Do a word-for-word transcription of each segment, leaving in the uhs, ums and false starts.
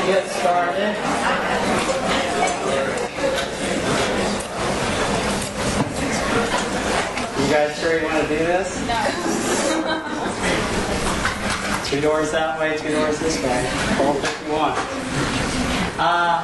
get started. You guys sure you want to do this? No. Two doors that way, two doors this way. Both if you want. Uh,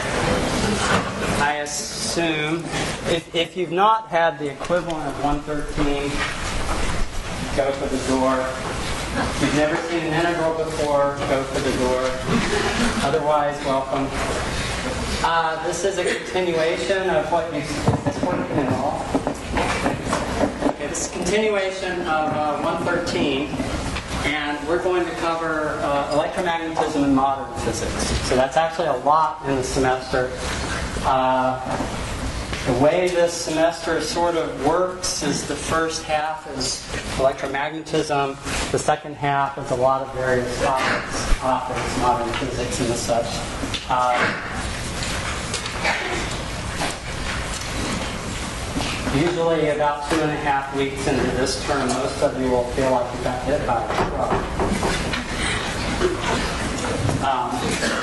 I assume if, if you've not had the equivalent of one thirteen, go for the door. If you've never seen an integral before, go for the door. Otherwise, welcome. Uh, this is a continuation of what you... Is this working at all? Okay, this is a continuation of uh, one thirteen. And we're going to cover uh, electromagnetism in modern physics. So that's actually a lot in the semester. Uh, the way this semester sort of works is the first half is electromagnetism. The second half is a lot of various topics, topics, modern physics and such. Uh, Usually about two and a half weeks into this term, most of you will feel like you got hit by a truck. Um,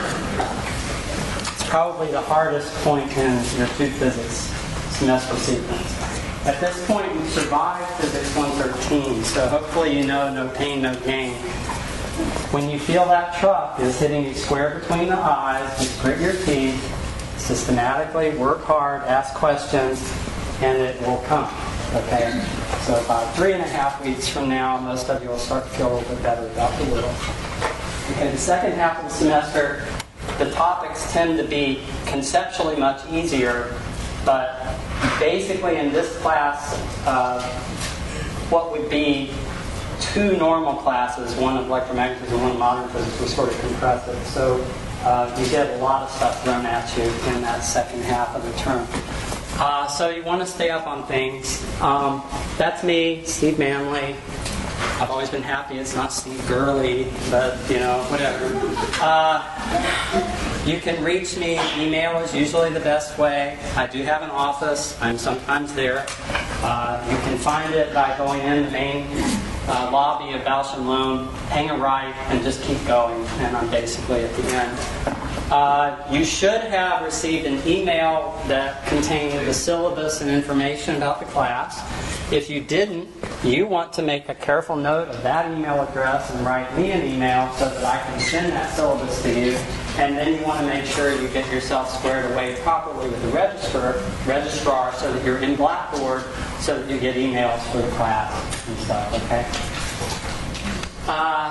it's probably the hardest point in your two physics semester sequence. At this point, you survived physics one thirteen, so hopefully you know no pain, no gain. When you feel that truck is hitting you square between the eyes, you grit your teeth, systematically work hard, ask questions, and it will come, okay? So about three and a half weeks from now, most of you will start to feel a little bit better about the world. Okay, the second half of the semester, the topics tend to be conceptually much easier, but basically in this class, uh, what would be two normal classes, one of electromagnetism and one of modern physics, was sort of compressed it. So uh, you get a lot of stuff thrown at you in that second half of the term. Uh, so you want to stay up on things. Um, that's me, Steve Manley. I've always been happy it's not Steve Gurley, but, you know, whatever. Uh, you can reach me. Email is usually the best way. I do have an office. I'm sometimes there. Uh, you can find it by going in the main uh, lobby of Bausch and Lomb, hang a right, and just keep going, and I'm basically at the end. Uh, you should have received an email that contained the syllabus and information about the class. If you didn't, you want to make a careful note of that email address and write me an email so that I can send that syllabus to you. And then you want to make sure you get yourself squared away properly with the registrar, registrar so that you're in Blackboard so that you get emails for the class and stuff, okay? Uh,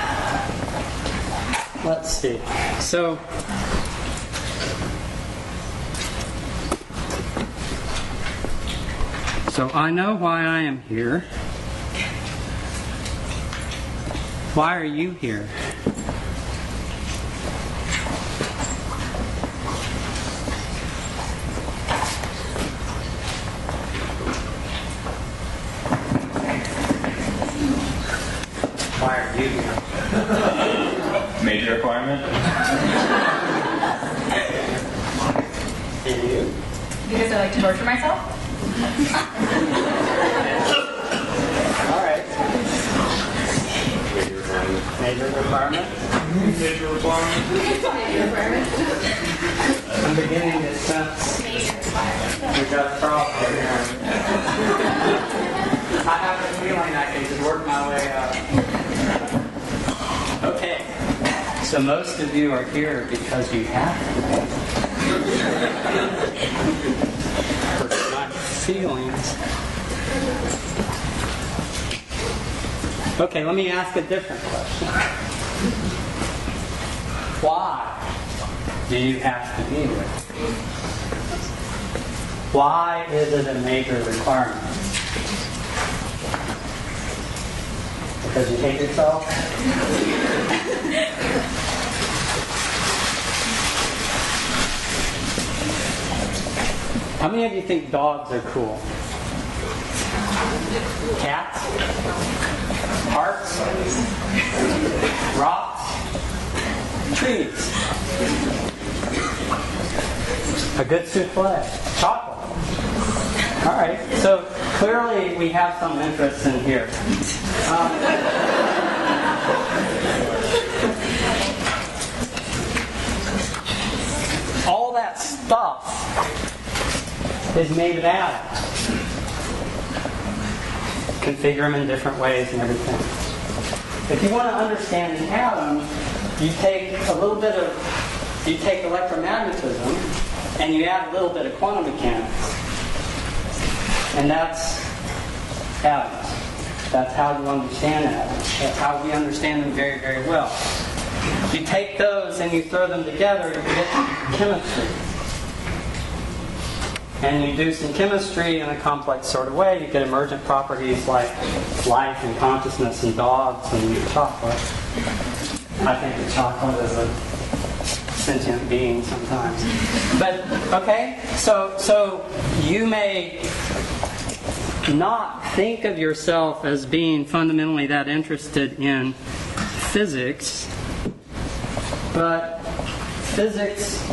let's see. So, so I know why I am here. Why are you here? Why are you here? Major requirement? And you? Because I like to torture myself? All right. Major requirement. Major requirement? Major requirement. Major requirement. I'm beginning to sense Major requirement. we've got a problem here. I have a feeling I can just work my way up. Okay. So most of you are here because you have to. Hurts my feelings. Okay, let me ask a different question. Why do you have to be here? Why is it a major requirement? Because you hate yourself? How many of you think dogs are cool? Cats? Hearts? Rocks? Trees? A good souffle? Chocolate? All right, so clearly we have some interest in here. Um, is made of atoms. Configure them in different ways and everything. If you want to understand the atom, you take a little bit of, you take electromagnetism, and you add a little bit of quantum mechanics. And that's atoms. That's how you understand atoms. That's how we understand them very, very well. You take those and you throw them together, you get chemistry. And you do some chemistry in a complex sort of way. You get emergent properties like life and consciousness and dogs and chocolate. I think that chocolate is a sentient being sometimes. But, okay, so so you may not think of yourself as being fundamentally that interested in physics, but physics,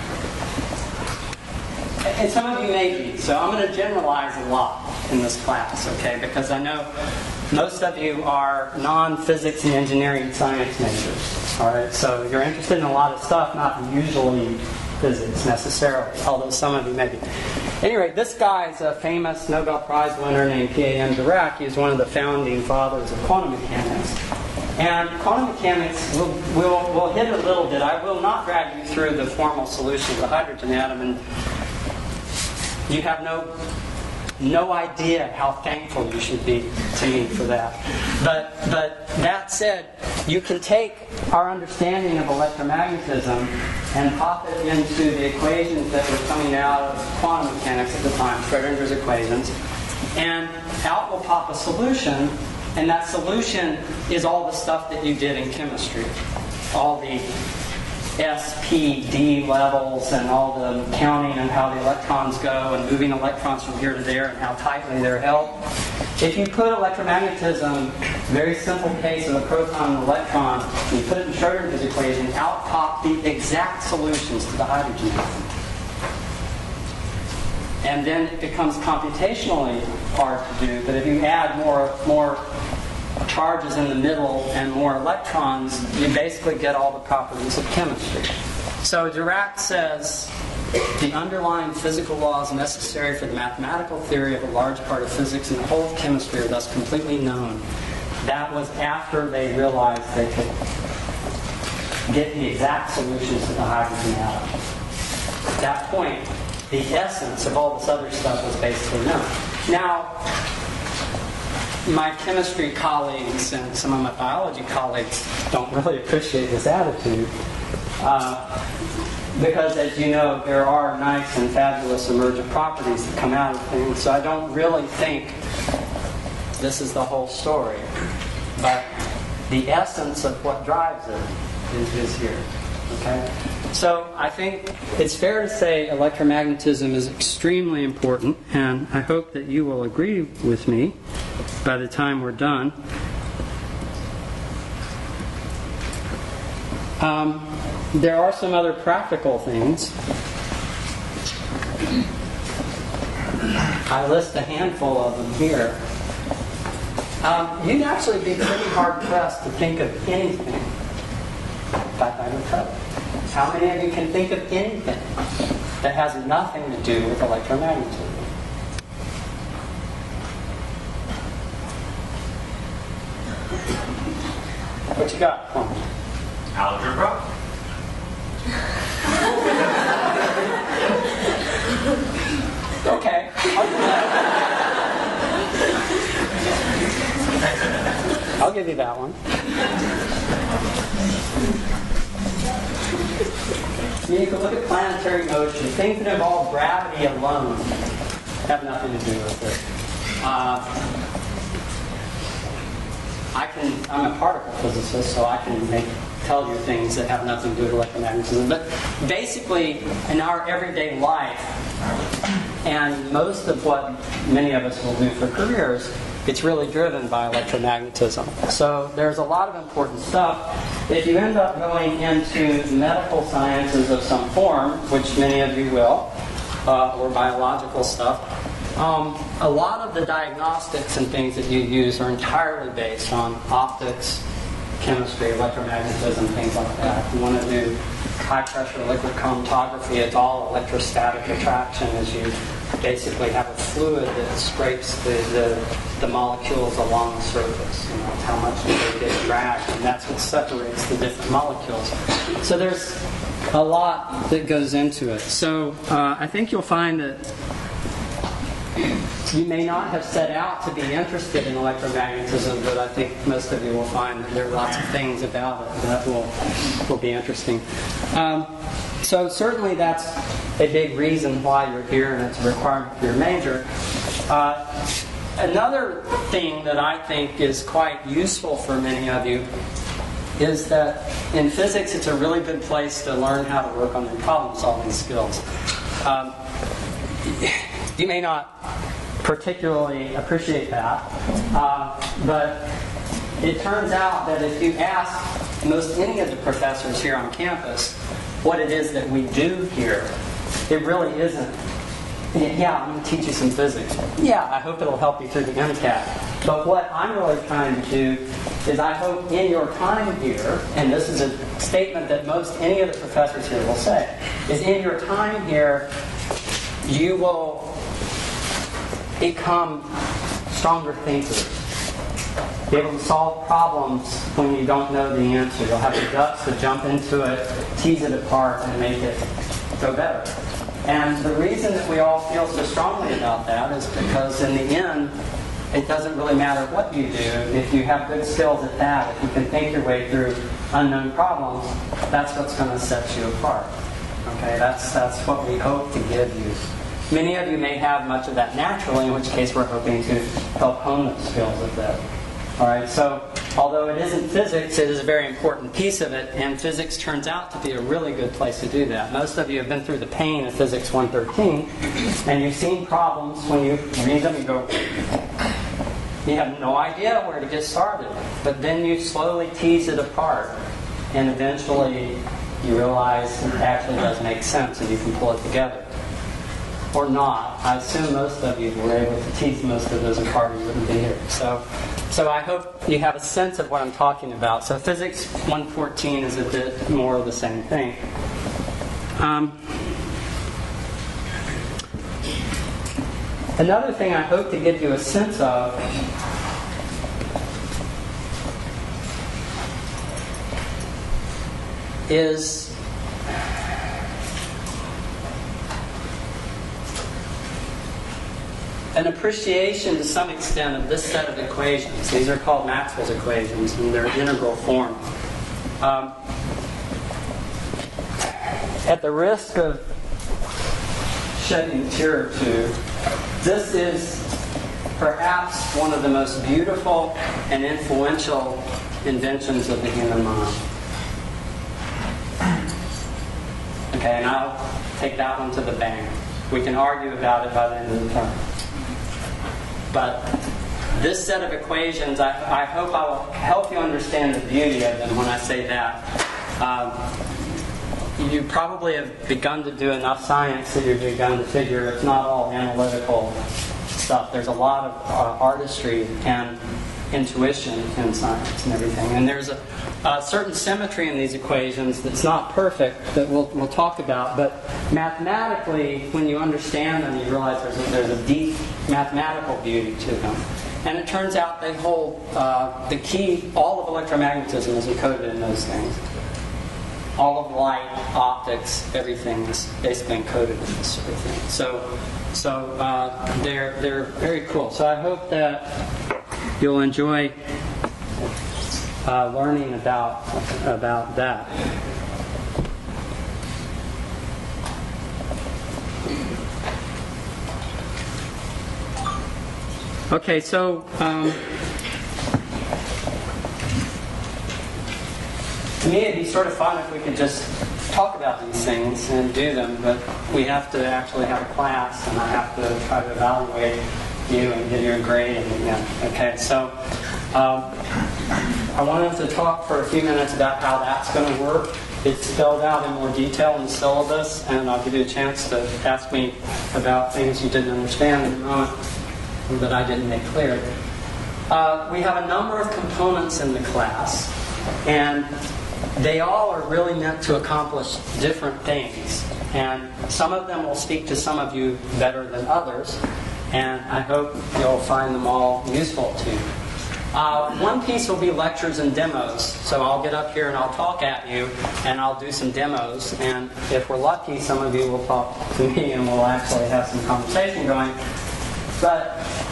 and some of you may be, so I'm going to generalize a lot in this class, okay, because I know most of you are non-physics and engineering science majors, all right, so you're interested in a lot of stuff, not usually physics necessarily, although some of you may be. At any rate, this guy is a famous Nobel Prize winner named P A M Dirac. He's one of the founding fathers of quantum mechanics. And quantum mechanics, we'll, we'll, we'll hit a little bit. I will not drag you through the formal solution of the hydrogen atom, and you have no no idea how thankful you should be to me for that. But but that said, you can take our understanding of electromagnetism and pop it into the equations that were coming out of quantum mechanics at the time, Schrödinger's equations, and out will pop a solution, and that solution is all the stuff that you did in chemistry. All the S, P, D levels and all the counting and how the electrons go and moving electrons from here to there and how tightly they're held. If you put electromagnetism, very simple case of a proton and electron, and you put it in Schrödinger's equation, out pop the exact solutions to the hydrogen atom. And then it becomes computationally hard to do, but if you add more more charges in the middle and more electrons, you basically get all the properties of chemistry. So Dirac says the underlying physical laws necessary for the mathematical theory of a large part of physics and the whole of chemistry are thus completely known. That was after they realized they could get the exact solutions to the hydrogen atom. At that point, the essence of all this other stuff was basically known. Now, my chemistry colleagues and some of my biology colleagues don't really appreciate this attitude uh, because, as you know, there are nice and fabulous emergent properties that come out of things, so I don't really think this is the whole story. But the essence of what drives it is, is here. Okay? So I think it's fair to say electromagnetism is extremely important, and I hope that you will agree with me by the time we're done. Um, there are some other practical things. I list a handful of them here. Um, you'd actually be pretty hard-pressed to think of anything. In fact, I would tell you. How many of you can think of anything that has nothing to do with electromagnetism? What you got? Come on. Algebra. Okay. I'll give you that one. I mean, you can look at planetary motion. Things that involve gravity alone have nothing to do with it. Uh, I can, I'm a particle physicist, so I can make, tell you things that have nothing to do with electromagnetism. But basically, in our everyday life, and most of what many of us will do for careers, it's really driven by electromagnetism. So there's a lot of important stuff. If you end up going into medical sciences of some form, which many of you will, uh, or biological stuff, um, a lot of the diagnostics and things that you use are entirely based on optics, chemistry, electromagnetism, things like that. If you want to do high-pressure liquid chromatography, it's all electrostatic attraction as you basically have a fluid that scrapes the, the, the molecules along the surface. You know, how much do they get dragged, and that's what separates the different molecules. So there's a lot that goes into it. So uh, I think you'll find that you may not have set out to be interested in electromagnetism, but I think most of you will find that there are lots of things about it that will, will be interesting. Um, so certainly that's a big reason why you're here, and it's a requirement for your major. Uh, another thing that I think is quite useful for many of you is that in physics it's a really good place to learn how to work on your problem-solving skills. Um, you may not particularly appreciate that, uh, but it turns out that if you ask most any of the professors here on campus what it is that we do here, it really isn't, yeah, I'm going to teach you some physics. Yeah, I hope it'll help you through the MCAT. But what I'm really trying to do is I hope in your time here, and this is a statement that most any of the professors here will say, is in your time here you will become stronger thinkers. Be able to solve problems when you don't know the answer. You'll have the guts to jump into it, tease it apart, and make it go better. And the reason that we all feel so strongly about that is because in the end, it doesn't really matter what you do. If you have good skills at that, if you can think your way through unknown problems, that's what's going to set you apart. Okay, that's that's what we hope to give you. Many of you may have much of that naturally, in which case we're hoping to help hone those skills a bit. All right, so although it isn't physics, it is a very important piece of it, and physics turns out to be a really good place to do that. Most of you have been through the pain of Physics one thirteen, and you've seen problems when you read them, you go, you have no idea where to get started. But then you slowly tease it apart, and eventually you realize it actually does make sense, and you can pull it together. Or not. I assume most of you were able to tease most of those apart, or you wouldn't be here. So, so I hope you have a sense of what I'm talking about. So Physics one fourteen is a bit more of the same thing. Um, another thing I hope to give you a sense of is an appreciation to some extent of this set of equations. These are called Maxwell's equations, and they're integral form. Um, at the risk of shedding a tear or two, this is perhaps one of the most beautiful and influential inventions of the human mind. Okay, and I'll take that one to the bank. We can argue about it by the end of the term. But this set of equations, I, I hope I will help you understand the beauty of them when I say that. Um, you probably have begun to do enough science that you've begun to figure it's not all analytical stuff. There's a lot of uh, artistry and intuition in science and everything. And there's a, a certain symmetry in these equations that's not perfect that we'll, we'll talk about. But mathematically, when you understand them, you realize there's a, there's a deep mathematical beauty to them. And it turns out they hold uh, the key. All of electromagnetism is encoded in those things. All of light, optics, everything is basically encoded in this sort of thing. So, so uh, they're they're very cool. So I hope that you'll enjoy uh, learning about about that. Okay, so um, to me it'd be sort of fun if we could just talk about these things and do them, but we have to actually have a class, and I have to try to evaluate you and give you a grade. And, yeah, okay, so um, I wanted to talk for a few minutes about how that's going to work. It's spelled out in more detail in the syllabus, and I'll give you a chance to ask me about things you didn't understand in a moment that I didn't make clear. Uh, we have a number of components in the class, and they all are really meant to accomplish different things. And some of them will speak to some of you better than others, and I hope you'll find them all useful to you. Uh, one piece will be lectures and demos. So I'll get up here and I'll talk at you, and I'll do some demos. And if we're lucky, some of you will talk to me and we'll actually have some conversation going. But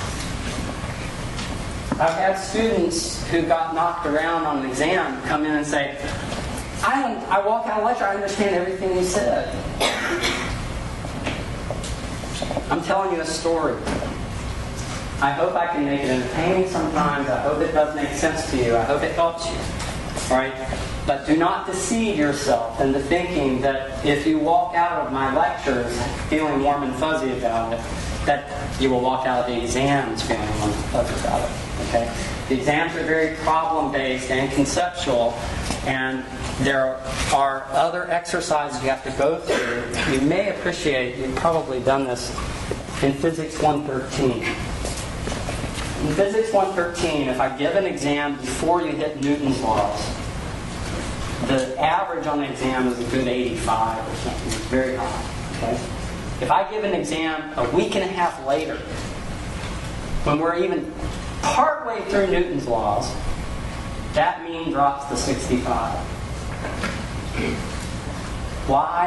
I've had students who got knocked around on an exam come in and say, I, I walk out of lecture, I understand everything you said. I'm telling you a story. I hope I can make it entertaining sometimes. I hope it does make sense to you. I hope it helps you. All right? But do not deceive yourself into thinking that if you walk out of my lectures feeling warm and fuzzy about it, that you will walk out of the exams feeling warm and fuzzy about it. Okay? The exams are very problem-based and conceptual, and there are other exercises you have to go through. You may appreciate, you've probably done this in Physics one thirteen. In Physics one thirteen, if I give an exam before you hit Newton's laws, the average on the exam is a good eighty-five or something. It's very high. Okay? If I give an exam a week and a half later, when we're even partway through Newton's laws, that mean drops to sixty-five. Why?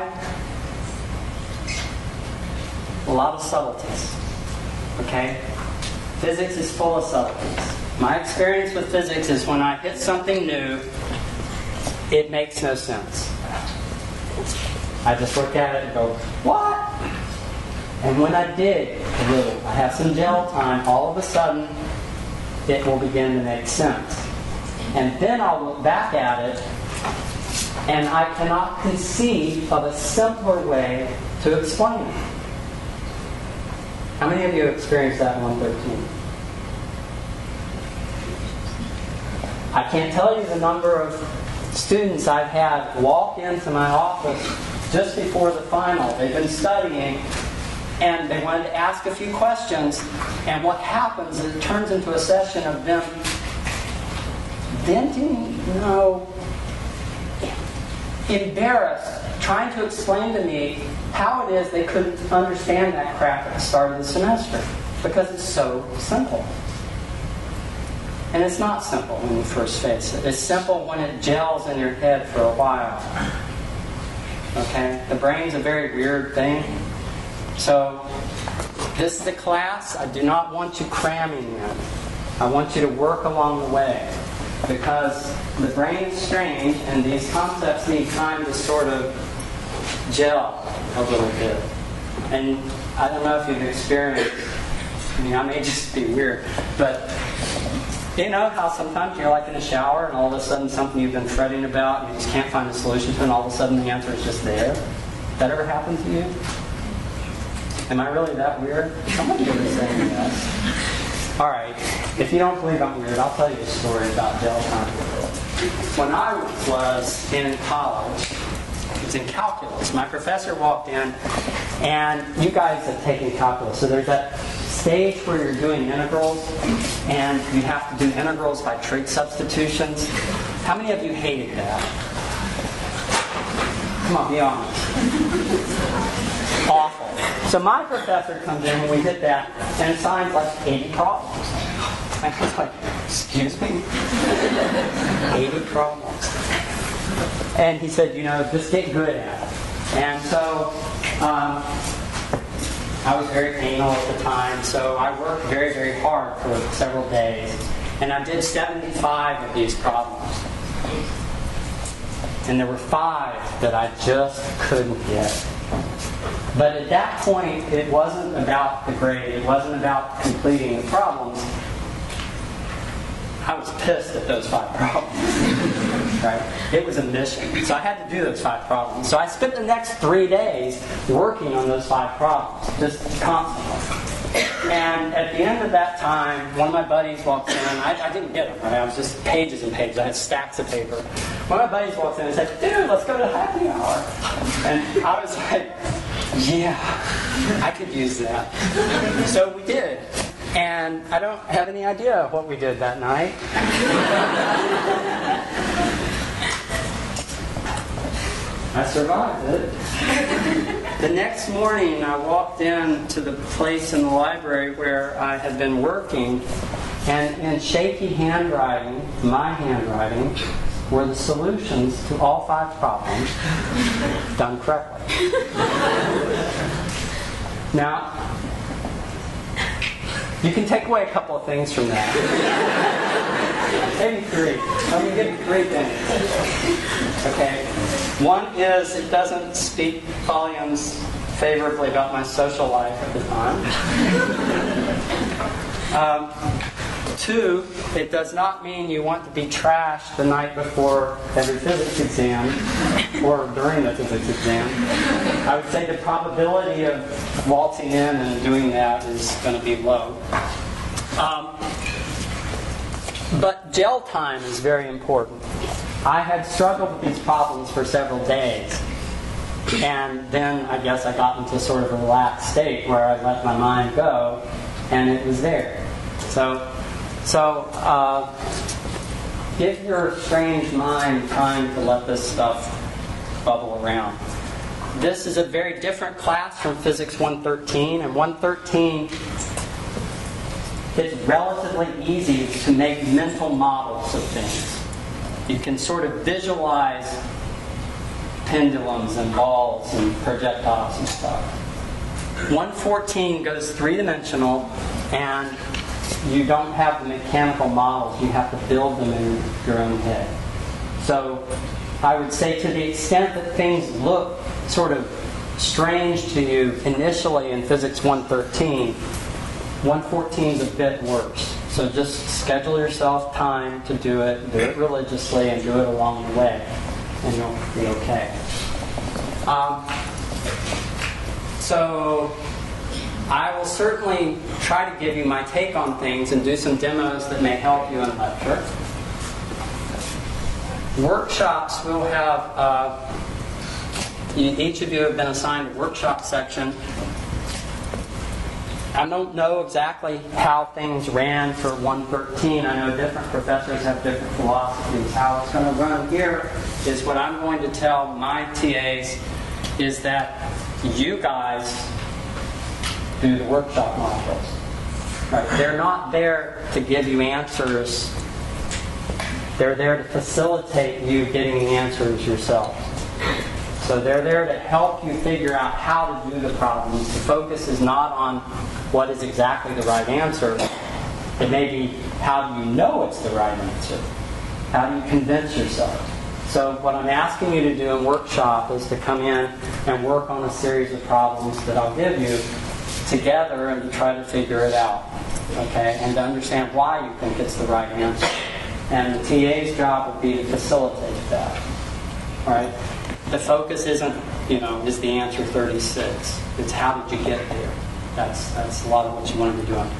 A lot of subtleties. Okay? Physics is full of subtleties. My experience with physics is when I hit something new, it makes no sense. I just look at it and go, what? And when I dig a little, I have some gel time, all of a sudden, it will begin to make sense. And then I'll look back at it, and I cannot conceive of a simpler way to explain it. How many of you have experienced that in one thirteen? I can't tell you the number of students I've had walk into my office just before the final. They've been studying, and they wanted to ask a few questions, and what happens is it turns into a session of them venting, no, embarrassed, trying to explain to me how it is they couldn't understand that crap at the start of the semester, because it's so simple. And it's not simple when you first face it. It's simple when it gels in your head for a while. Okay? The brain's a very weird thing. So, this is a class I do not want you cramming in. I want you to work along the way. Because the brain is strange, and these concepts need time to sort of gel a little bit. And I don't know if you've experienced, I mean, I may just be weird, but you know how sometimes you're like in a shower and all of a sudden something you've been fretting about and you just can't find a solution to, and all of a sudden the answer is just there? That ever happened to you? Am I really that weird? Somebody would say yes. All right. If you don't believe I'm weird, I'll tell you a story about gel time. When I was in college, it was in calculus. My professor walked in, and you guys have taken calculus, so there's that stage where you're doing integrals, and you have to do integrals by trig substitutions. How many of you hated that? Come on, be honest. Awful. So my professor comes in when we hit that and assigns like eighty problems. And I was like, excuse me? eighty problems. And he said, you know, just get good at it. And so um, I was very anal at the time, so I worked very, very hard for several days. And I did seventy-five of these problems. And there were five that I just couldn't get. But at that point, it wasn't about the grade. It wasn't about completing the problems. I was pissed at those five problems. Right? It was a mission. So I had to do those five problems. So I spent the next three days working on those five problems, just constantly. And at the end of that time, one of my buddies walked in. I, I didn't get them, right? I was just pages and pages. I had stacks of paper. One of my buddies walked in and said, dude, let's go to happy hour. And I was like, yeah, I could use that. So we did. And I don't have any idea what we did that night. I survived it. The next morning, I walked in to the place in the library where I had been working, and in shaky handwriting, my handwriting, were the solutions to all five problems done correctly. Now, you can take away a couple of things from that. Maybe three. Let me give you three things. Okay. One is it doesn't speak volumes favorably about my social life at the time. Um, two, it does not mean you want to be trashed the night before every physics exam or during the physics exam. I would say the probability of waltzing in and doing that is going to be low. Um, but gel time is very important. I had struggled with these problems for several days. And then I guess I got into sort of a relaxed state where I let my mind go, and it was there. So, so uh, give your strange mind time to let this stuff bubble around. This is a very different class from Physics one thirteen, and one thirteen, it's relatively easy to make mental models of things. You can sort of visualize pendulums and balls and projectiles and stuff. one fourteen goes three-dimensional, and you don't have the mechanical models. You have to build them in your own head. So I would say to the extent that things look sort of strange to you initially in Physics one thirteen, one fourteen is a bit worse. So just schedule yourself time to do it, do it religiously, and do it along the way, and you'll be okay. Um, so I will certainly try to give you my take on things and do some demos that may help you in lecture. Workshops, we'll have, uh, each of you have been assigned a workshop section. I don't know exactly how things ran for one thirteen. I know different professors have different philosophies. How it's going to run here is what I'm going to tell my T As is that you guys do the workshop modules. Right? They're not there to give you answers. They're there to facilitate you getting the answers yourself. So they're there to help you figure out how to do the problems. The focus is not on what is exactly the right answer. It may be how do you know it's the right answer? How do you convince yourself? So what I'm asking you to do in workshop is to come in and work on a series of problems that I'll give you together and to try to figure it out. Okay? And to understand why you think it's the right answer. And the T A's job would be to facilitate that. All right? The focus isn't, you know, is the answer thirty-six. It's how did you get there. That's that's a lot of what you want to be doing.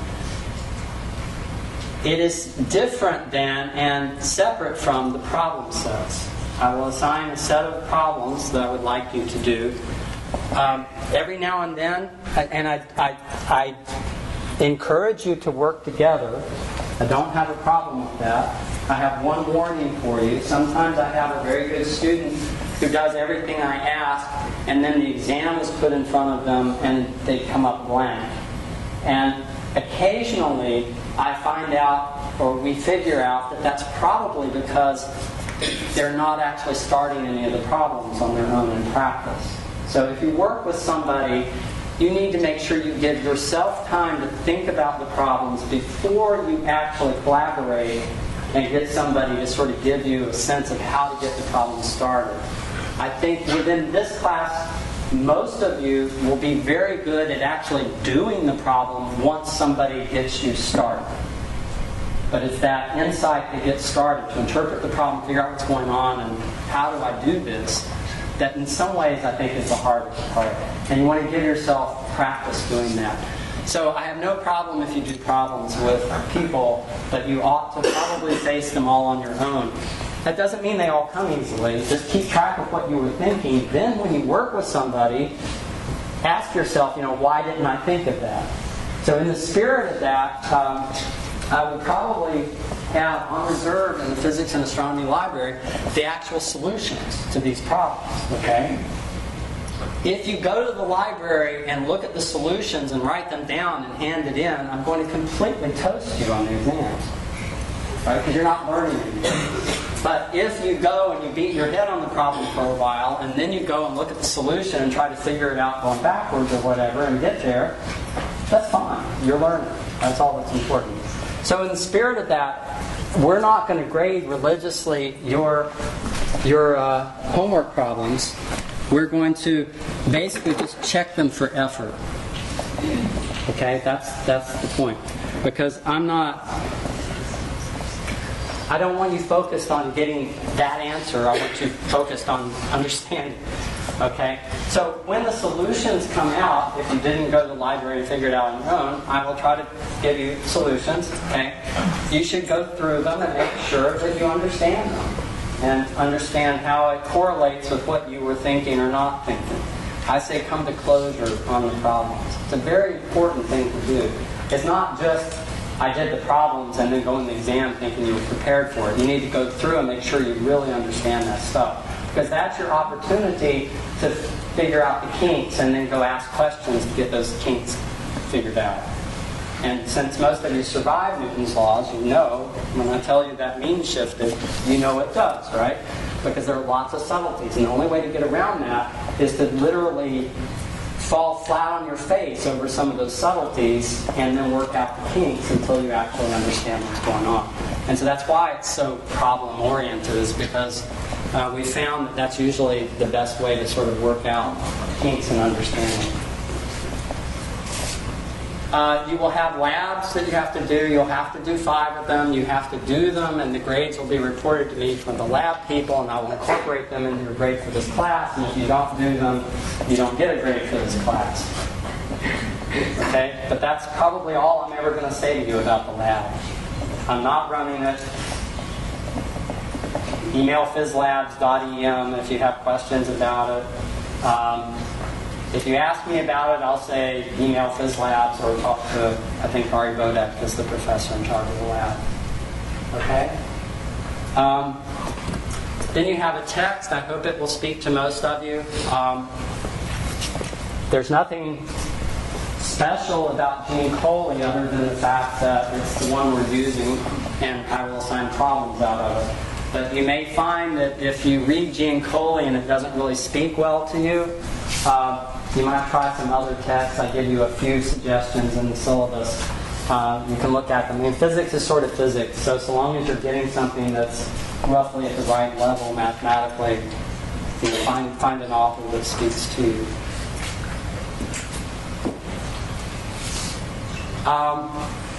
It is different than and separate from the problem sets. I will assign a set of problems that I would like you to do. Um, every now and then, and I, I, I encourage you to work together. I don't have a problem with that. I have one warning for you. Sometimes I have a very good student who does everything I ask, and then the exam is put in front of them, and they come up blank. And occasionally, I find out, or we figure out, that that's probably because they're not actually starting any of the problems on their own in practice. So if you work with somebody, you need to make sure you give yourself time to think about the problems before you actually collaborate and get somebody to sort of give you a sense of how to get the problem started. I think within this class, most of you will be very good at actually doing the problem once somebody gets you started. But it's that insight to get started, to interpret the problem, figure out what's going on, and how do I do this, that in some ways I think is the hardest part. And you want to give yourself practice doing that. So I have no problem if you do problems with people, but you ought to probably face them all on your own. That doesn't mean they all come easily. Just keep track of what you were thinking. Then when you work with somebody, ask yourself, you know, why didn't I think of that? So in the spirit of that, um, I would probably have on reserve in the physics and astronomy library the actual solutions to these problems, okay? If you go to the library and look at the solutions and write them down and hand it in, I'm going to completely toast you on the exams, right? Because you're not learning anything. But if you go and you beat your head on the problem for a while, and then you go and look at the solution and try to figure it out going backwards or whatever and get there, that's fine. You're learning. That's all that's important. So in the spirit of that, we're not going to grade religiously your, your uh, homework problems. We're going to basically just check them for effort. Okay? That's, that's the point. Because I'm not... I don't want you focused on getting that answer. I want you focused on understanding. Okay? So when the solutions come out, if you didn't go to the library and figure it out on your own, I will try to give you solutions. Okay? You should go through them and make sure that you understand them. And understand how it correlates with what you were thinking or not thinking. I say come to closure on the problems. It's a very important thing to do. It's not just... I did the problems and then go in the exam thinking you were prepared for it. You need to go through and make sure you really understand that stuff. Because that's your opportunity to figure out the kinks and then go ask questions to get those kinks figured out. And since most of you survive Newton's laws, you know, when I tell you that mean shifted, you know it does, right? Because there are lots of subtleties. And the only way to get around that is to literally fall flat on your face over some of those subtleties and then work out the kinks until you actually understand what's going on. And so that's why it's so problem-oriented, is because uh, we found that that's usually the best way to sort of work out kinks and understanding. Uh, you will have labs that you have to do. You'll have to do five of them. You have to do them, and the grades will be reported to me from the lab people, and I will incorporate them into your grade for this class. And if you don't do them, you don't get a grade for this class. Okay? But that's probably all I'm ever going to say to you about the lab. I'm not running it. Email phys-labs dot e m if you have questions about it. Um, If you ask me about it, I'll say email PhysLabs or talk to, I think, Ari Bodek is the professor in charge of the lab. Okay? Um, then you have a text. I hope it will speak to most of you. Um, there's nothing special about Gene Coley other than the fact that it's the one we're using, and I will assign problems out of it. But you may find that if you read Gene Coley and it doesn't really speak well to you, uh, you might try some other texts. I give you a few suggestions in the syllabus. Uh, you can look at them. I mean, physics is sort of physics, so so long as you're getting something that's roughly at the right level mathematically, you know, find, find an author that speaks to you. Um,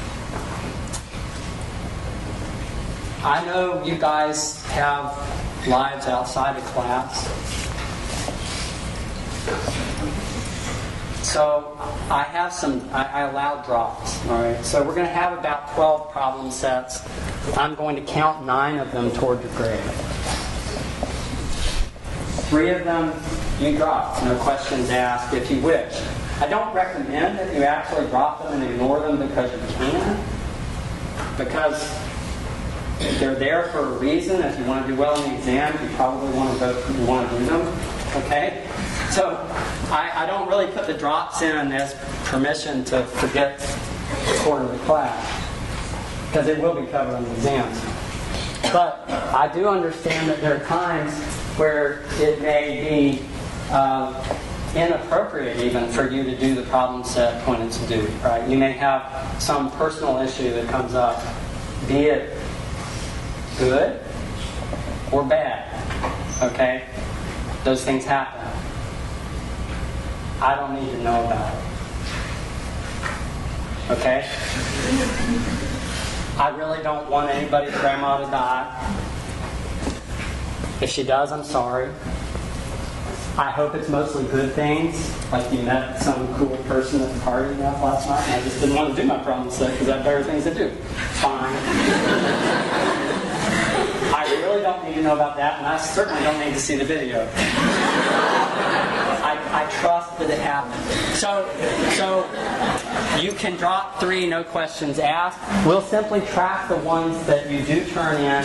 I know you guys have lives outside of class. So I have some, I, I allowed drops, all right? So we're going to have about twelve problem sets. I'm going to count nine of them toward your grade. Three of them you drop, no questions asked if you wish. I don't recommend that you actually drop them and ignore them because you can. Because they're there for a reason. If you want to do well in the exam, you probably want to go, you want to do them, okay? So I, I don't really put the drops in as permission to forget the quarterly class, because it will be covered on the exams. But I do understand that there are times where it may be uh, inappropriate even for you to do the problem set when it's due, right? You may have some personal issue that comes up, be it good or bad, okay? Those things happen. I don't need to know about it. Okay? I really don't want anybody's grandma to die. If she does, I'm sorry. I hope it's mostly good things, like you met some cool person at the party last night, and I just didn't want to do my problem set because I have better things to do. Fine. I really don't need to know about that, and I certainly don't need to see the video. I I trust that it happened. So, so you can drop three, no questions asked. We'll simply track the ones that you do turn in,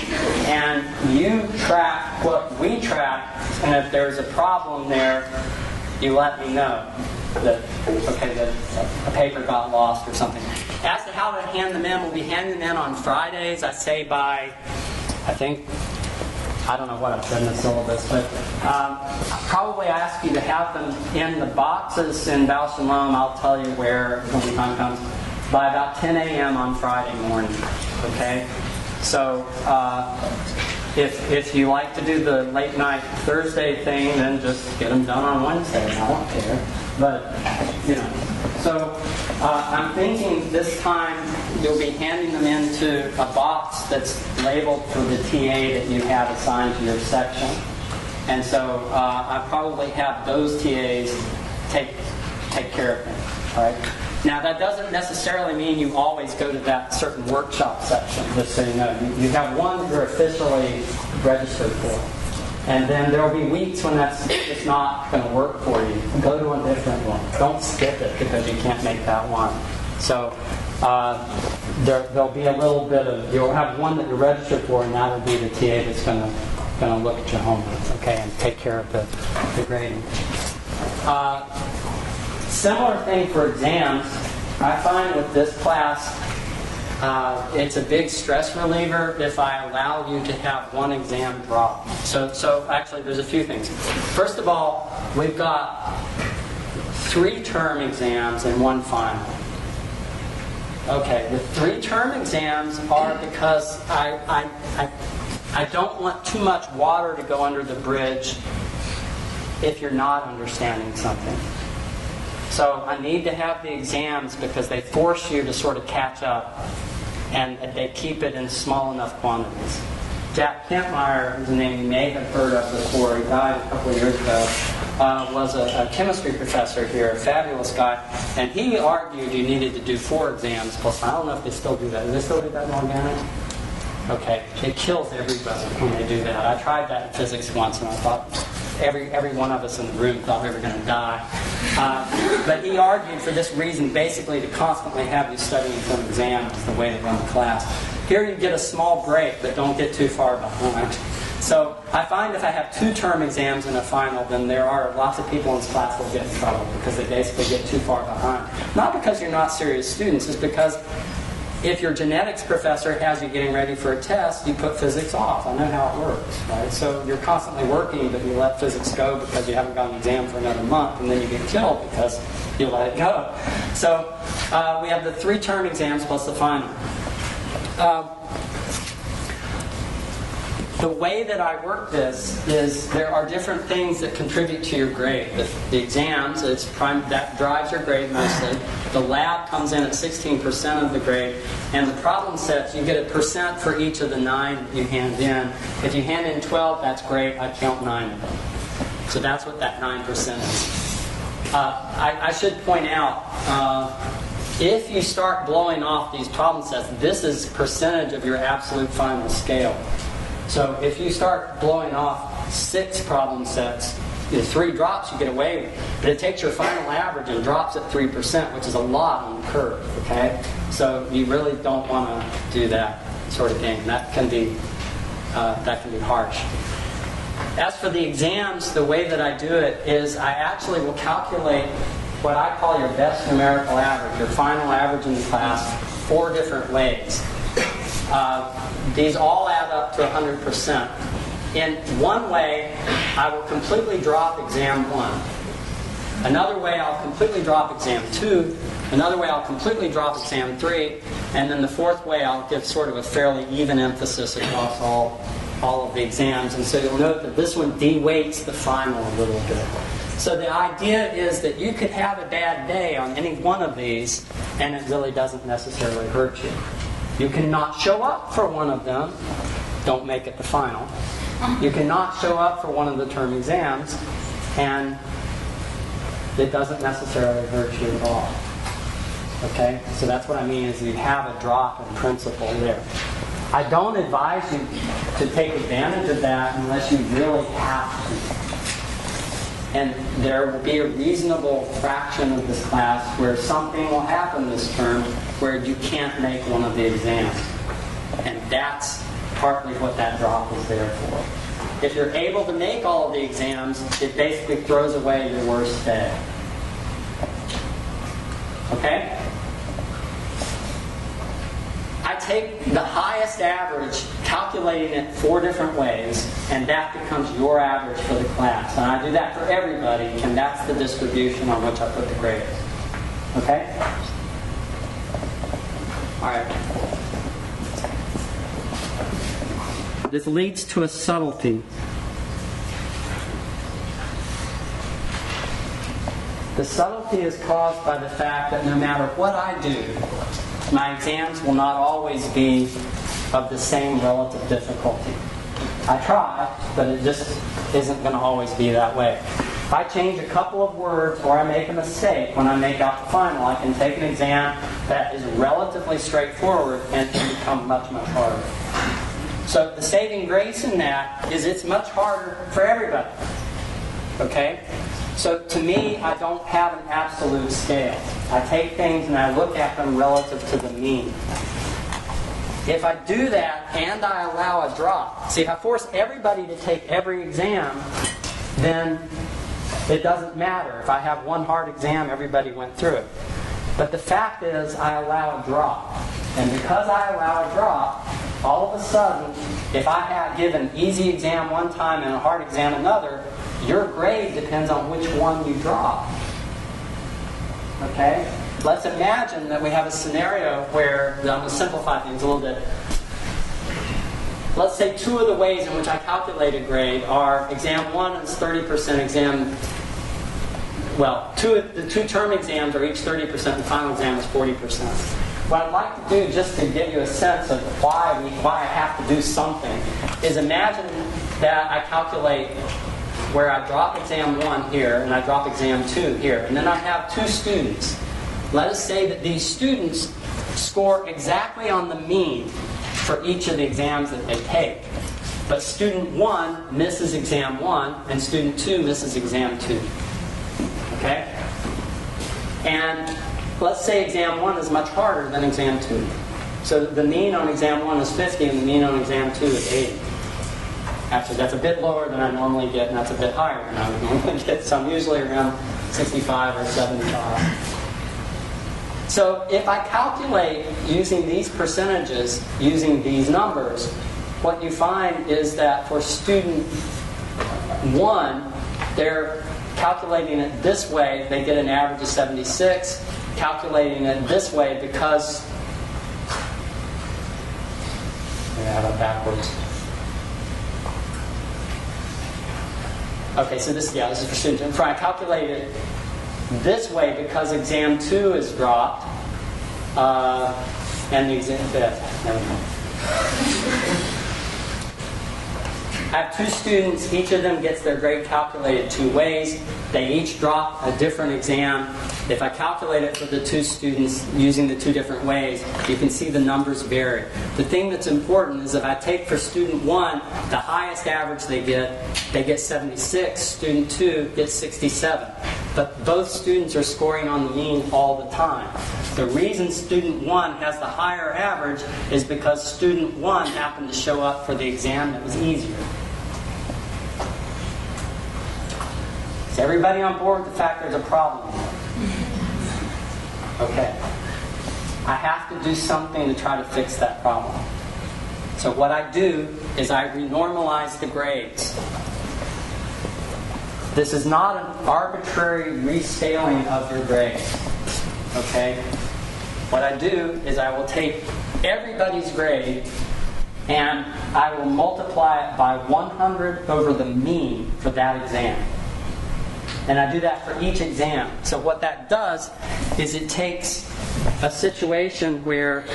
and you track what we track, and if there's a problem there, you let me know that, okay, that a paper got lost or something. As to how to hand them in, we'll be handing them in on Fridays, I say by, I think, I don't know what I've said in the syllabus, but um, I'll probably ask you to have them in the boxes in Val Shalom. I'll tell you where when the time comes, by about ten a.m. on Friday morning, okay? So uh, if if you like to do the late night Thursday thing, then just get them done on Wednesday. I don't care. But, you know, so uh, I'm thinking this time you'll be handing them into a box that's labeled for the T A that you have assigned to your section. And so uh, I probably have those T As take take care of them. All right? Now, that doesn't necessarily mean you always go to that certain workshop section, just so you know. You, you have one that you're officially registered for. And then there will be weeks when that's just not going to work for you. Go to a different one. Don't skip it because you can't make that one. So uh, there, there'll be a little bit of, you'll have one that you're registered for, and that'll be the T A that's going to going to look at your homework, okay, and take care of the, the grading. Uh, similar thing for exams. I find with this class, Uh, it's a big stress reliever if I allow you to have one exam drop. So, so actually, there's a few things. First of all, we've got three term exams and one final. Okay, the three term exams are because I, I, I, I don't want too much water to go under the bridge if you're not understanding something. So I need to have the exams because they force you to sort of catch up, and they keep it in small enough quantities. Jack Kentmeyer, whose name you may have heard of before, he died a couple of years ago, uh, was a, a chemistry professor here, a fabulous guy, and he argued you needed to do four exams. Plus, I don't know if they still do that. Do they still do that in organic? Okay, it kills everybody when they do that. I tried that in physics once, and I thought every every one of us in the room thought we were going to die. Uh, but he argued for this reason, basically to constantly have you studying for an exam is the way to run the class. Here you get a small break, but don't get too far behind. So I find if I have two term exams and a final, then there are lots of people in this class that will get in trouble because they basically get too far behind. Not because you're not serious students, it's because if your genetics professor has you getting ready for a test, you put physics off. I know how it works, right? So you're constantly working, but you let physics go because you haven't got an exam for another month, and then you get killed because you let it go. So uh, we have the three term exams plus the final. Uh, the way that I work this is there are different things that contribute to your grade. The, the exams, it's prime, that drives your grade mostly. The lab comes in at sixteen percent of the grade. And the problem sets, you get a percent for each of the nine you hand in. If you hand in twelve, that's great. I count nine of them. So that's what that nine percent is. Uh, I, I should point out, uh, if you start blowing off these problem sets, this is percentage of your absolute final scale. So if you start blowing off six problem sets, the three drops you get away with. But it takes your final average and drops at three percent, which is a lot on the curve, okay? So you really don't want to do that sort of game. That can be, uh, that can be harsh. As for the exams, the way that I do it is I actually will calculate what I call your best numerical average, your final average in the class, four different ways. Uh, these all add up to one hundred percent. In one way, I will completely drop exam one. Another way, I'll completely drop exam two. Another way, I'll completely drop exam three. And then the fourth way, I'll give sort of a fairly even emphasis across all, all of the exams. And so you'll note that this one de-weights the final a little bit. So the idea is that you could have a bad day on any one of these, and it really doesn't necessarily hurt you. You cannot show up for one of them. Don't make it the final. You cannot show up for one of the term exams, and it doesn't necessarily hurt you at all. Okay? So that's what I mean is you have a drop in principle there. I don't advise you to take advantage of that unless you really have to. And there will be a reasonable fraction of this class where something will happen this term where you can't make one of the exams. And that's partly what that drop is there for. If you're able to make all of the exams, it basically throws away your worst day. Okay? I take the highest average, calculating it four different ways, and that becomes your average for the class. And I do that for everybody, and that's the distribution on which I put the grades. Okay? All right. This leads to a subtlety. The subtlety is caused by the fact that no matter what I do, my exams will not always be of the same relative difficulty. I try, but it just isn't going to always be that way. If I change a couple of words or I make a mistake when I make out the final, I can take an exam that is relatively straightforward and it can become much, much harder. So the saving grace in that is it's much harder for everybody. Okay? So to me, I don't have an absolute scale. I take things and I look at them relative to the mean. If I do that and I allow a drop, see, if I force everybody to take every exam, then it doesn't matter. If I have one hard exam, everybody went through it. But the fact is, I allow a drop. And because I allow a drop, all of a sudden, if I have given an easy exam one time and a hard exam another, your grade depends on which one you drop. Okay? Let's imagine that we have a scenario where, I'm going to simplify things a little bit. Let's say two of the ways in which I calculate a grade are exam one is thirty percent, exam, well, two, the two term exams are each thirty percent, and the final exam is forty percent. What I'd like to do, just to give you a sense of why, we, why I have to do something, is imagine that I calculate where I drop exam one here, and I drop exam two here, and then I have two students. Let us say that these students score exactly on the mean for each of the exams that they take. But student one misses exam one, and student two misses exam two. Okay? And let's say exam one is much harder than exam two. So the mean on exam one is fifty, and the mean on exam two is eighty. Actually, that's a bit lower than I normally get, and that's a bit higher than I would normally get. So I'm usually around sixty-five or seventy-five. So if I calculate using these percentages, using these numbers, what you find is that for student one, they're calculating it this way, they get an average of seventy-six. Calculating it this way because... I have it backwards. Okay, so this, yeah, this is for student. If I calculate it this way because exam two is dropped, uh, and the exam fifth. Never mind. I have two students. Each of them gets their grade calculated two ways. They each drop a different exam. If I calculate it for the two students using the two different ways, you can see the numbers vary. The thing that's important is if I take for student one, the highest average they get, they get seventy-six. Student two gets sixty-seven. But both students are scoring on the mean all the time. The reason student one has the higher average is because student one happened to show up for the exam that was easier. Is everybody on board with the fact there's a problem? Okay. I have to do something to try to fix that problem. So what I do is I renormalize the grades. This is not an arbitrary rescaling of your grades. Okay? What I do is I will take everybody's grade and I will multiply it by one hundred over the mean for that exam. And I do that for each exam. So what that does is it takes a situation where,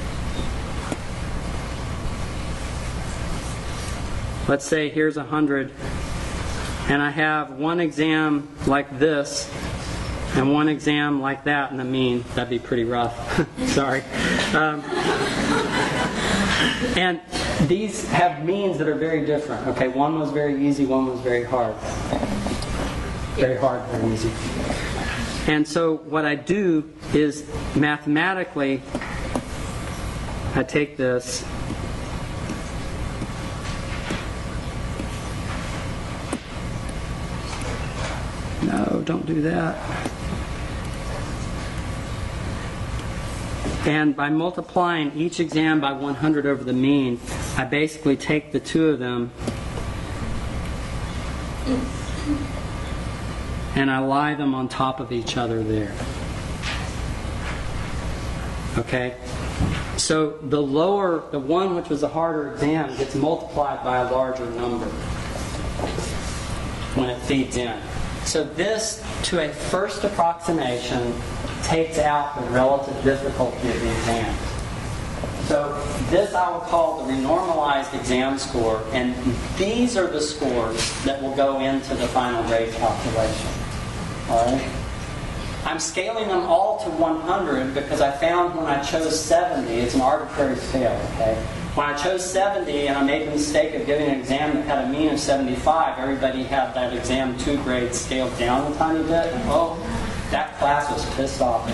let's say here's one hundred, and I have one exam like this and one exam like that in the mean. That'd be pretty rough. Sorry. Um, and these have means that are very different. Okay, one was very easy, one was very hard. Very hard, very easy. And so what I do is mathematically, I take this, no, don't do that. And by multiplying each exam by one hundred over the mean, I basically take the two of them and I lie them on top of each other there. Okay? So the lower, the one which was a harder exam gets multiplied by a larger number when it feeds in. So this, to a first approximation, takes out the relative difficulty of the exam. So this I will call the renormalized exam score, and these are the scores that will go into the final grade calculation. All right? I'm scaling them all to one hundred because I found when I chose seventy, it's an arbitrary scale, okay? When I chose seventy and I made the mistake of giving an exam that had a mean of seventy-five, everybody had that exam two grades scaled down a tiny bit, and oh, that class was pissed off.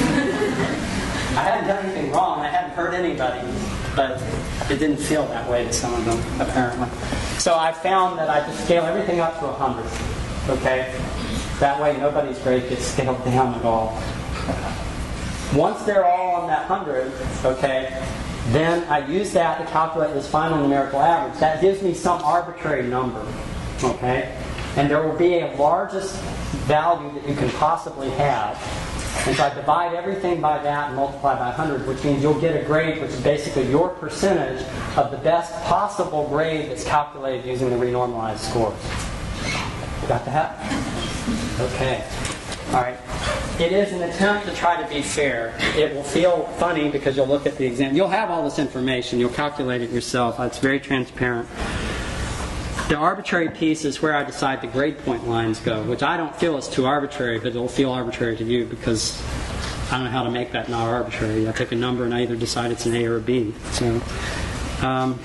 I hadn't done anything wrong, I hadn't hurt anybody, but it didn't feel that way to some of them, apparently. So I found that I could scale everything up to one hundred, okay? That way nobody's grade gets scaled down at all. Once they're all on that one hundred, okay, then I use that to calculate this final numerical average. That gives me some arbitrary number, okay? And there will be a largest value that you can possibly have. And so I divide everything by that and multiply by one hundred, which means you'll get a grade which is basically your percentage of the best possible grade that's calculated using the renormalized scores. Got that? Okay. All right. It is an attempt to try to be fair. It will feel funny because you'll look at the exam. You'll have all this information. You'll calculate it yourself. It's very transparent. The arbitrary piece is where I decide the grade point lines go, which I don't feel is too arbitrary, but it'll feel arbitrary to you because I don't know how to make that not arbitrary. I take a number and I either decide it's an A or a B. So, um,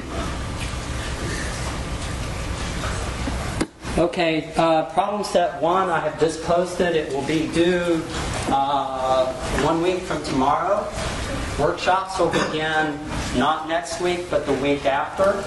okay, uh, problem set one I have just posted. It will be due uh, one week from tomorrow. Workshops will begin not next week, but the week after.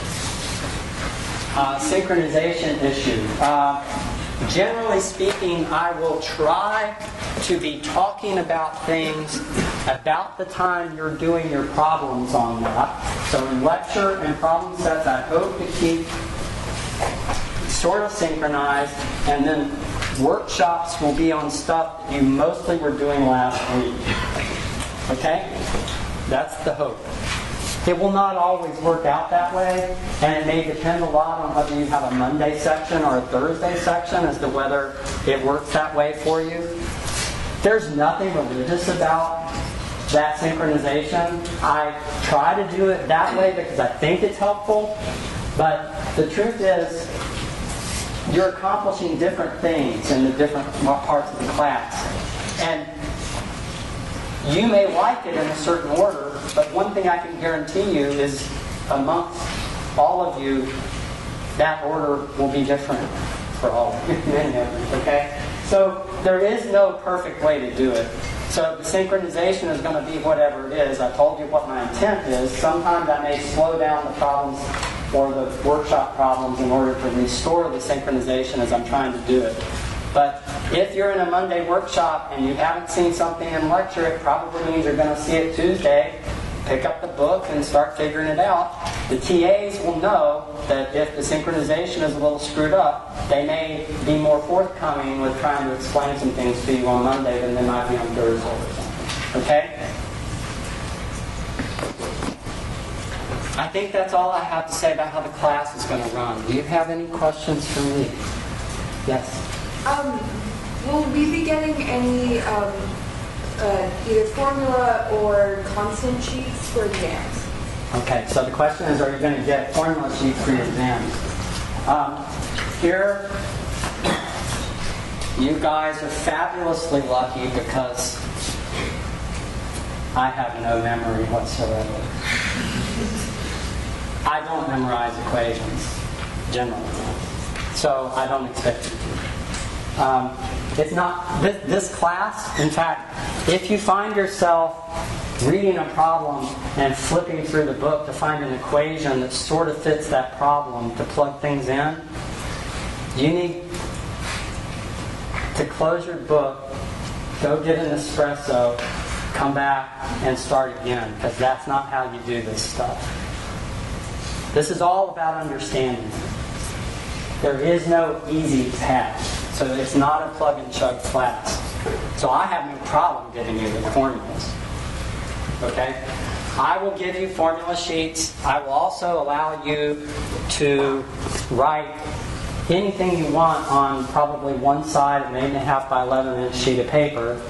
Uh, synchronization issue. Uh, generally speaking, I will try to be talking about things about the time you're doing your problems on that. So in lecture and problem sets, I hope to keep sort of synchronized, and then workshops will be on stuff that you mostly were doing last week. Okay? That's the hope. It will not always work out that way, and it may depend a lot on whether you have a Monday section or a Thursday section as to whether it works that way for you. There's nothing religious about that synchronization. I try to do it that way because I think it's helpful, but the truth is you're accomplishing different things in the different parts of the class. And you may like it in a certain order, but one thing I can guarantee you is amongst all of you, that order will be different for all of you, many of you, okay? So there is no perfect way to do it. So the synchronization is going to be whatever it is. I told you what my intent is. Sometimes I may slow down the problems or the workshop problems in order to restore the synchronization as I'm trying to do it. But if you're in a Monday workshop and you haven't seen something in lecture, it probably means you're going to see it Tuesday. Pick up the book and start figuring it out. The T As will know that if the synchronization is a little screwed up, they may be more forthcoming with trying to explain some things to you on Monday than they might be on Thursday or something. Okay? I think that's all I have to say about how the class is going to run. Do you have any questions for me? Yes? Um, will we be getting any um, uh, either formula or constant sheets for exams? Okay, so the question is, are you going to get formula sheets for your exams? Um, here, you guys are fabulously lucky because I have no memory whatsoever. I don't memorize equations, generally, so I don't expect you to. Um, it's not this, this class. In fact, if you find yourself reading a problem and flipping through the book to find an equation that sort of fits that problem to plug things in, you need to close your book, go get an espresso, come back and start again, because that's not how you do this stuff. This is all about understanding. There is no easy path. So it's not a plug and chug class. So I have no problem giving you the formulas. Okay? I will give you formula sheets. I will also allow you to write anything you want on probably one side, an eight and a half by eleven inch sheet of paper.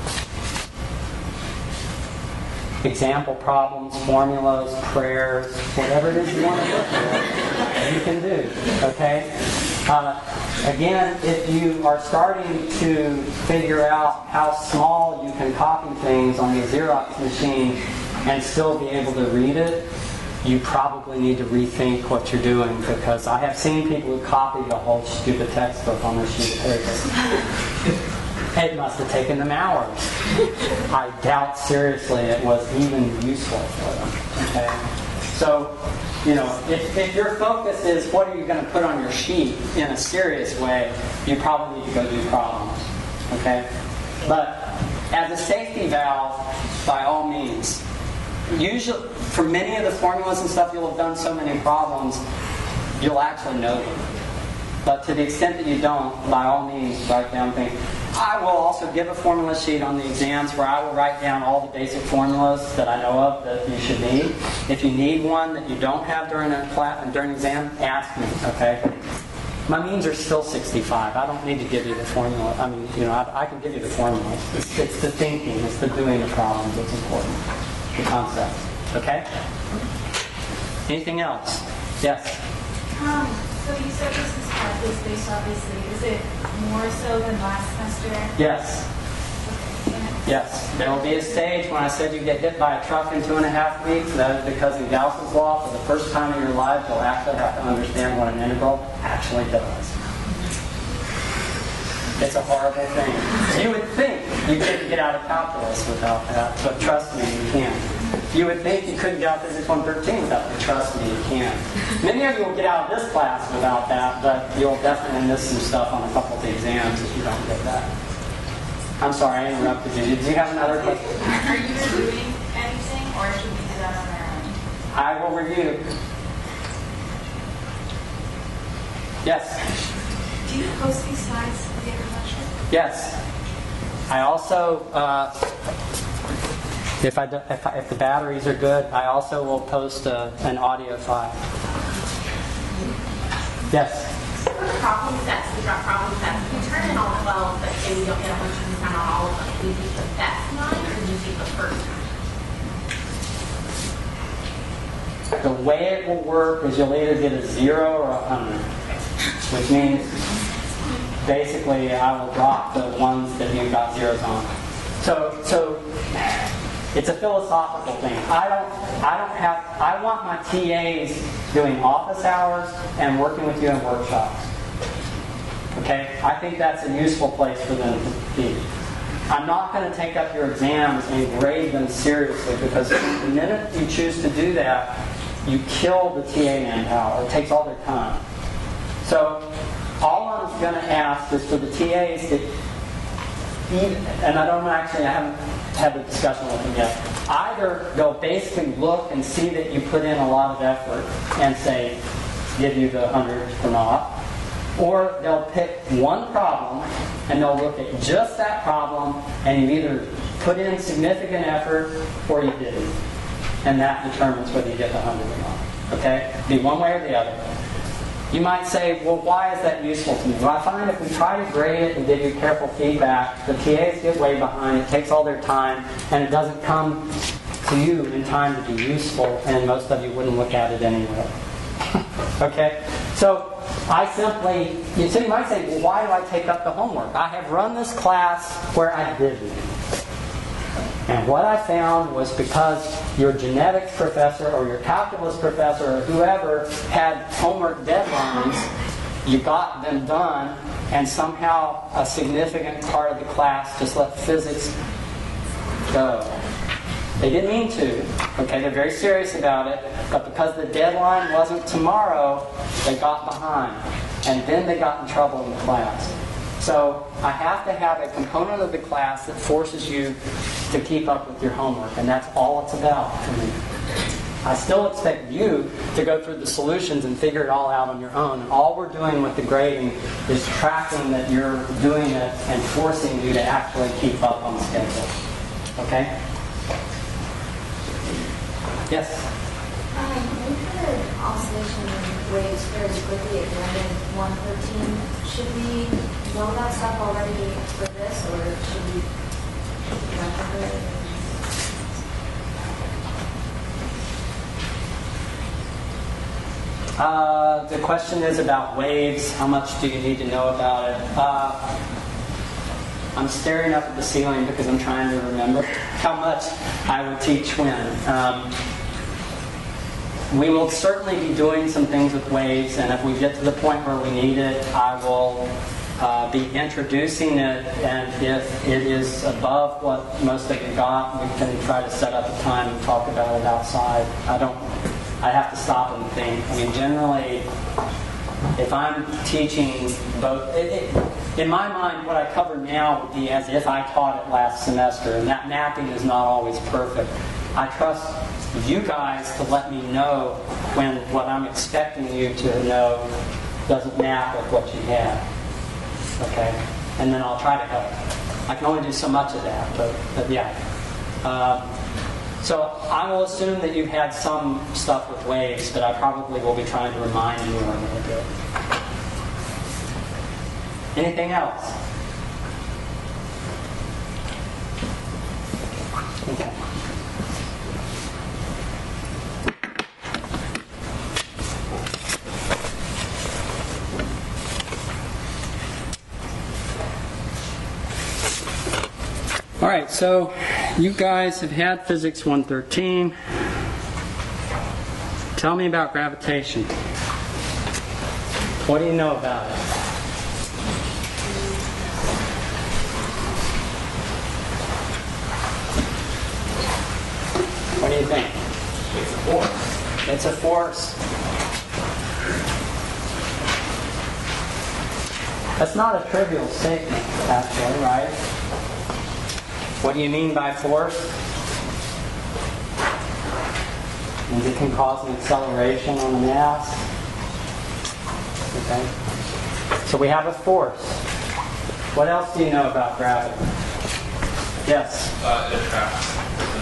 Example problems, formulas, prayers, whatever it is you want to look for, you can do. Okay? Uh, again, if you are starting to figure out how small you can copy things on the Xerox machine and still be able to read it, you probably need to rethink what you're doing, because I have seen people who copied a whole stupid textbook on a sheet of paper. It must have taken them hours. I doubt seriously it was even useful for them. Okay? So, you know, if, if your focus is what are you going to put on your sheet in a serious way, you probably need to go do problems. Okay? But as a safety valve, by all means, usually for many of the formulas and stuff, you'll have done so many problems, you'll actually know them. But to the extent that you don't, by all means, write down things. I will also give a formula sheet on the exams where I will write down all the basic formulas that I know of that you should need. If you need one that you don't have during a class, during an exam, ask me, okay? My means are still sixty-five. I don't need to give you the formula. I mean, you know, I, I can give you the formula. It's, it's the thinking, it's the doing the problems that's important. The concept. Okay? Anything else? Yes? Um, so you said this is practice based, obviously. Is it more so than last semester? Yes. Yes. There will be a stage when I said you get hit by a truck in two and a half weeks. That is because in Gauss's law, for the first time in your life, you'll actually have to understand what an integral actually does. It's a horrible thing. You would think you couldn't get out of calculus without that, but trust me, you can't. You would think you couldn't get out of Physics one thirteen without it. Trust me, you can. Many of you will get out of this class without that, but you'll definitely miss some stuff on a couple of the exams if you don't get that. I'm sorry, I interrupted you. Did you have another question? Are you reviewing anything, or should we do that on our own? I will review. Yes? Do you post these slides for the lecture? Yes. I also, uh, if, I do, if, I, if the batteries are good, I also will post a, an audio file. Yes? For the problem sets, the drop problem sets, we turn in all twelve, but say we don't get one hundred percent on all of them. Do you take the best nine, or do you take the first nine? The way it will work is you'll either get a zero or a hundred, which means basically I will drop the ones that you got zeros on. So, so it's a philosophical thing. I don't, I don't have. I want my T As doing office hours and working with you in workshops. Okay, I think that's a useful place for them to be. I'm not going to take up your exams and grade them seriously, because the minute you choose to do that, you kill the T A manpower. It takes all their time. So all I'm going to ask is for the T As to, even, and I don't actually, I haven't had the discussion with them yet. Either they'll basically look and see that you put in a lot of effort and say, give you the hundred or not. Or they'll pick one problem and they'll look at just that problem, and you either put in significant effort or you didn't. And that determines whether you get the hundred or not. Okay? Be one way or the other. You might say, well, why is that useful to me? Well, I find if we try to grade it and give you careful feedback, the T As get way behind, it takes all their time, and it doesn't come to you in time to be useful, and most of you wouldn't look at it anyway. Okay? So I simply, you, so you might say, well, why do I take up the homework? I have run this class where I didn't. And what I found was because your genetics professor or your calculus professor or whoever had homework deadlines, you got them done, and somehow a significant part of the class just let physics go. They didn't mean to. Okay, they're very serious about it, but because the deadline wasn't tomorrow, they got behind. And then they got in trouble in the class. So I have to have a component of the class that forces you to keep up with your homework, and that's all it's about for me. I still expect you to go through the solutions and figure it all out on your own. And all we're doing with the grading is tracking that you're doing it and forcing you to actually keep up on schedule. Okay? Yes? Um, we heard oscillation waves fairly quickly at the end of one thirteen. Should we know that stuff already for this, or should we remember it? Uh, the question is about waves. How much do you need to know about it? Uh, I'm staring up at the ceiling because I'm trying to remember how much I would teach when. Um, we will certainly be doing some things with waves, and if we get to the point where we need it, I will uh, be introducing it, and if it is above what most of you got, we can try to set up a time and talk about it outside. I don't I have to stop and think. I mean, generally, if I'm teaching both, it, it, in my mind, what I cover now would be as if I taught it last semester, and that mapping is not always perfect. I trust you guys to let me know when what I'm expecting you to know doesn't map with what you have. Okay? And then I'll try to help. I can only do so much of that, but, but yeah. Um, So I will assume that you've had some stuff with waves, but I probably will be trying to remind you a little bit. Anything else? Okay. All right, so you guys have had Physics one thirteen. Tell me about gravitation. What do you know about it? What do you think? It's a force. It's a force. That's not a trivial statement, actually, right? What do you mean by force? And it can cause an acceleration on the mass. Okay. So we have a force. What else do you know about gravity? Yes? Uh, it attracts.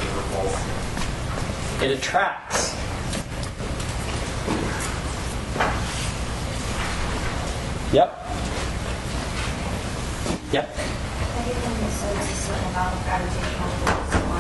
It attracts. Yep. Yep. Everything that says a certain amount of gravitational force on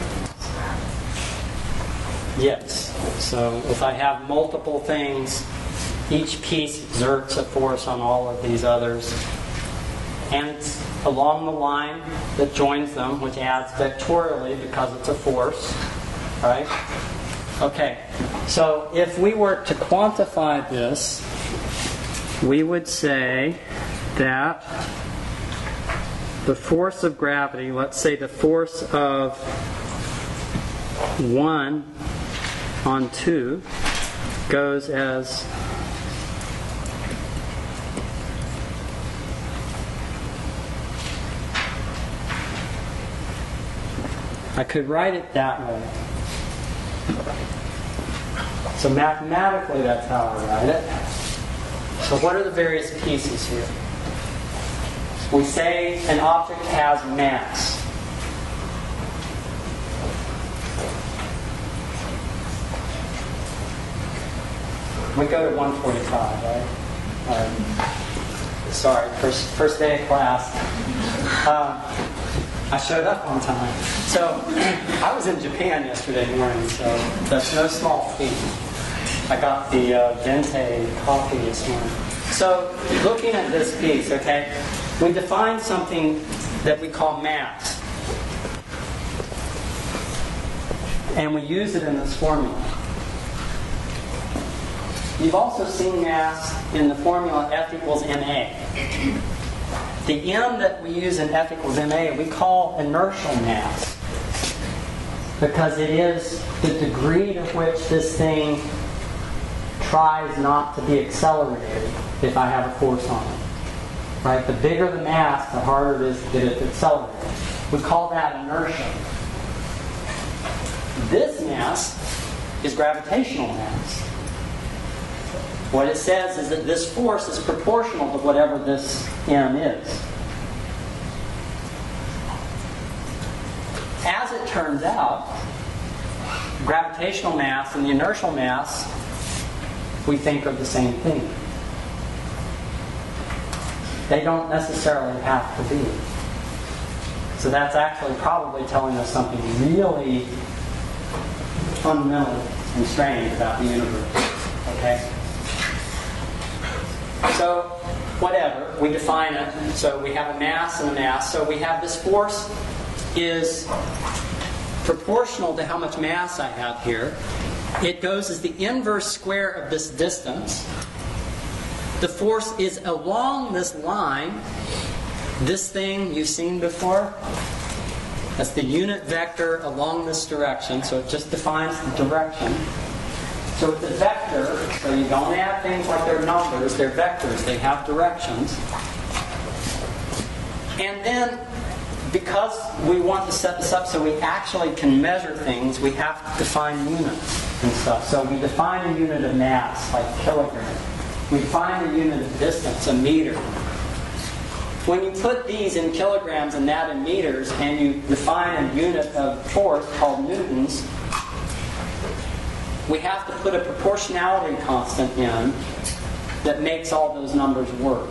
everything. Yes. So if I have multiple things, each piece exerts a force on all of these others. And it's along the line that joins them, which adds vectorially because it's a force. Right? Okay. So if we were to quantify this, we would say that the force of gravity, let's say the force of one on two, goes as I could write it that way. So mathematically, that's how I write it. So what are the various pieces here? We say an object has mass. We go to one forty-five, right? Um, sorry, first first day of class. Um, I showed up on time. So I was in Japan yesterday morning, so that's no small feat. I got the uh, Vente coffee this morning. So looking at this piece, okay, we define something that we call mass. And we use it in this formula. You've also seen mass in the formula F equals ma. The m that we use in F equals ma we call inertial mass because it is the degree to which this thing tries not to be accelerated if I have a force on it. Right? The bigger the mass, the harder it is to get it to accelerate. We call that inertia. This mass is gravitational mass. What it says is that this force is proportional to whatever this m is. As it turns out, gravitational mass and the inertial mass, we think of the same thing. They don't necessarily have to be. So that's actually probably telling us something really fundamental and strange about the universe. Okay? So, whatever, we define it. So we have a mass and a mass. So we have this force is proportional to how much mass I have here. It goes as the inverse square of this distance. The force is along this line. This thing you've seen before. That's the unit vector along this direction. So it just defines the direction. So it's a vector. So you don't have things like they're numbers. They're vectors. They have directions. And then, because we want to set this up so we actually can measure things, we have to define units and stuff. So we define a unit of mass, like kilogram. We define a unit of distance, a meter. When you put these in kilograms and that in meters, and you define a unit of force called newtons, we have to put a proportionality constant in that makes all those numbers work.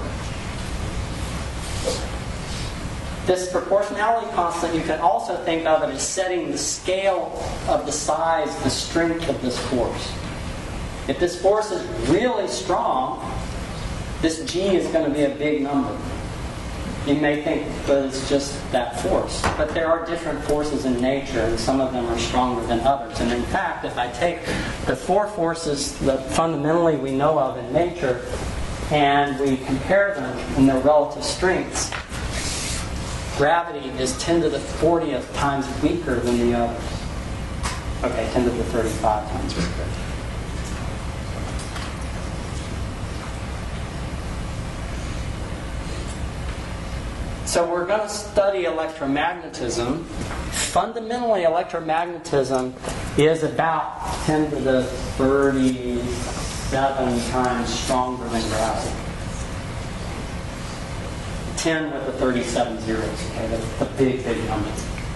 This proportionality constant, you can also think of it as setting the scale of the size, the strength of this force. If this force is really strong, this G is going to be a big number. You may think, but it's just that force. But there are different forces in nature, and some of them are stronger than others. And in fact, if I take the four forces that fundamentally we know of in nature, and we compare them in their relative strengths, gravity is ten to the fortieth times weaker than the others. Okay, ten to the thirty-five times weaker. So we're going to study electromagnetism. Fundamentally, electromagnetism is about ten to the thirty-seven times stronger than gravity. ten with the thirty-seven zeros. Okay, that's a big, big number.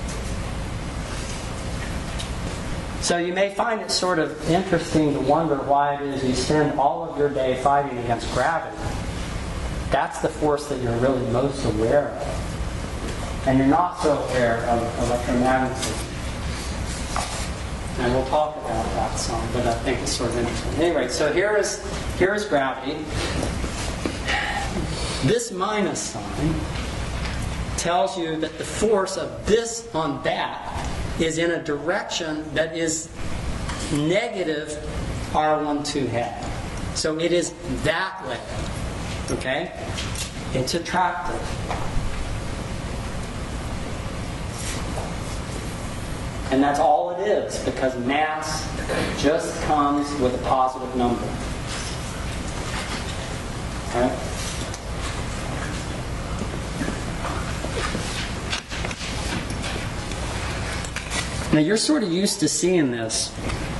So you may find it sort of interesting to wonder why it is you spend all of your day fighting against gravity. That's the force that you're really most aware of. And you're not so aware of electromagnetism. And we'll talk about that some, but I think it's sort of interesting. Anyway, so here is, here is gravity. This minus sign tells you that the force of this on that is in a direction that is negative R twelve hat. So it is that way. Okay? It's attractive. And that's all it is, because mass just comes with a positive number. Okay? Now you're sort of used to seeing this.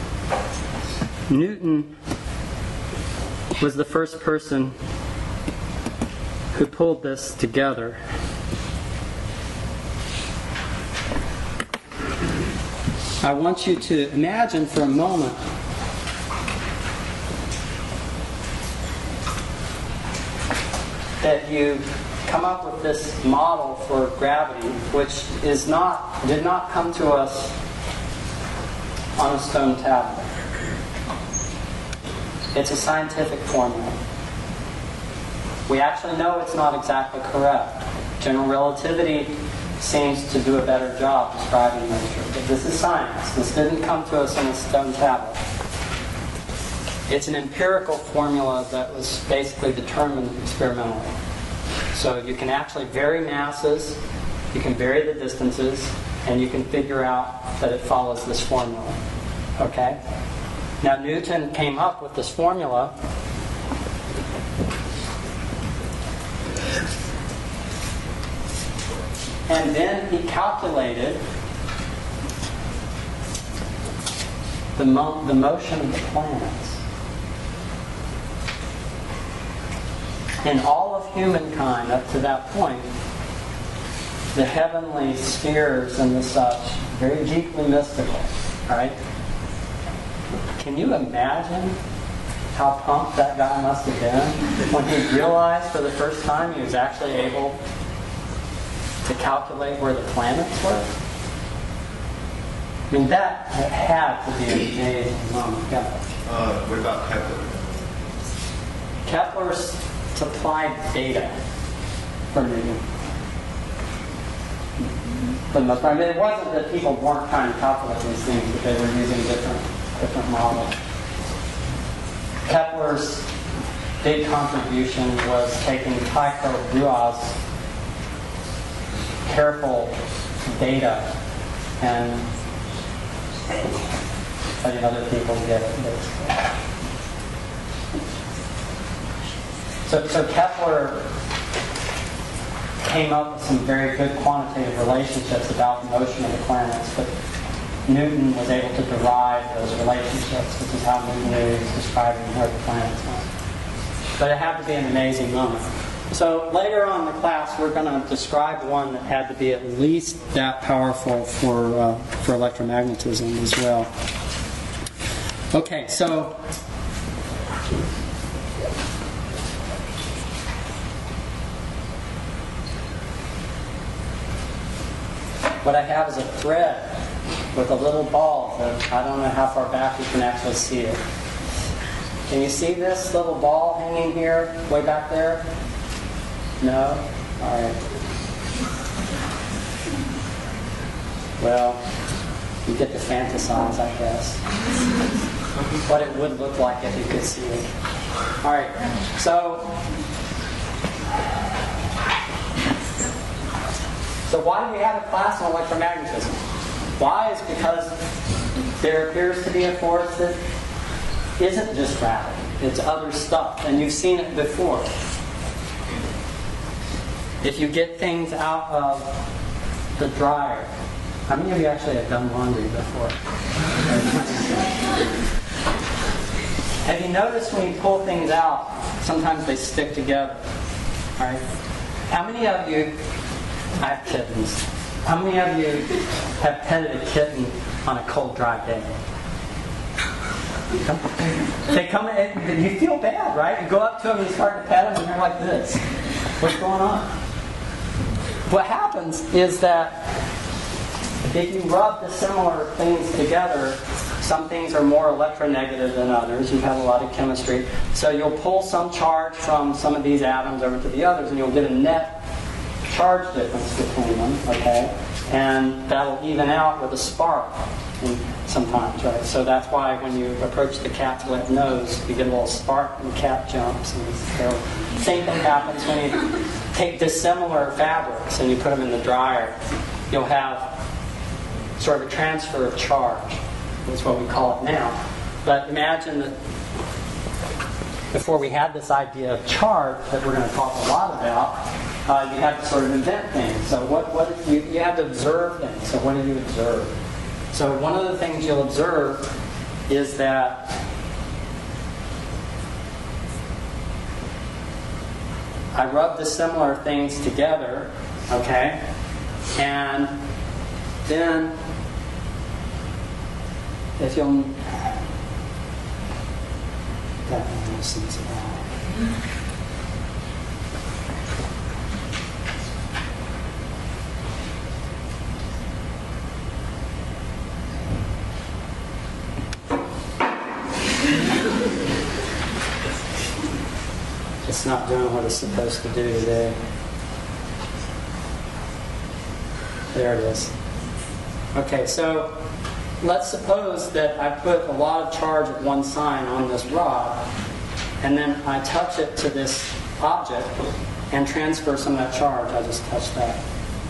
Newton was the first person who pulled this together. I want you to imagine for a moment that you come up with this model for gravity, which is not did not come to us on a stone tablet. It's a scientific formula. We actually know it's not exactly correct. General relativity seems to do a better job describing nature. But this is science. This didn't come to us on a stone tablet. It's an empirical formula that was basically determined experimentally. So you can actually vary masses, you can vary the distances, and you can figure out that it follows this formula. Okay? Now Newton came up with this formula and then he calculated the, mo- the motion of the planets. In all of humankind up to that point, the heavenly spheres and the such, very deeply mystical, right? Can you imagine how pumped that guy must have been when he realized for the first time he was actually able to calculate where the planets were? I mean, that had to be an amazing moment. Yeah. Uh, what about Kepler? Kepler supplied data for Newton. For the most part. I mean, it wasn't that people weren't trying to calculate these things, but they were using different different models. Kepler's big contribution was taking Tycho Brahe's careful data and letting other people get it, basically. So, so Kepler came up with some very good quantitative relationships about the motion of the planets, but Newton was able to derive those relationships, which is how Newton is describing where the planets went. But it had to be an amazing moment. So later on in the class, we're going to describe one that had to be at least that powerful for uh, for electromagnetism as well. Okay, so what I have is a thread with a little ball that I don't know how far back you can actually see it. Can you see this little ball hanging here, way back there? No? All right. Well, you get to fantasize, I guess, what it would look like if you could see it. All right. So, so why do we have a class on electromagnetism? Why is because there appears to be a force that isn't just gravity. It's other stuff, and you've seen it before. If you get things out of the dryer, how many of you actually have done laundry before? Have you noticed when you pull things out, sometimes they stick together, right? How many of you, I have kittens, how many of you have petted a kitten on a cold, dry day? They come in, you feel bad, right? You go up to them and you start to pet them and they're like this. What's going on? What happens is that if you rub the similar things together, some things are more electronegative than others. You've had a lot of chemistry. So you'll pull some charge from some of these atoms over to the others and you'll get a net charge difference between them, okay? And that'll even out with a spark sometimes, right? So that's why when you approach the cat's wet nose, you get a little spark and the cat jumps. And so, same thing happens when you take dissimilar fabrics and you put them in the dryer. You'll have sort of a transfer of charge. That's what we call it now. But imagine that before we had this idea of charge that we're going to talk a lot about, uh, you had to sort of invent things. So what, what you, you had to observe things. So what did you observe? So one of the things you'll observe is that I rub the similar things together, okay? And then if you'll that makes no sense at all. It's not doing what it's supposed to do today. There it is. Okay, so let's suppose that I put a lot of charge at one sign on this rod, and then I touch it to this object and transfer some of that charge. I just touched that.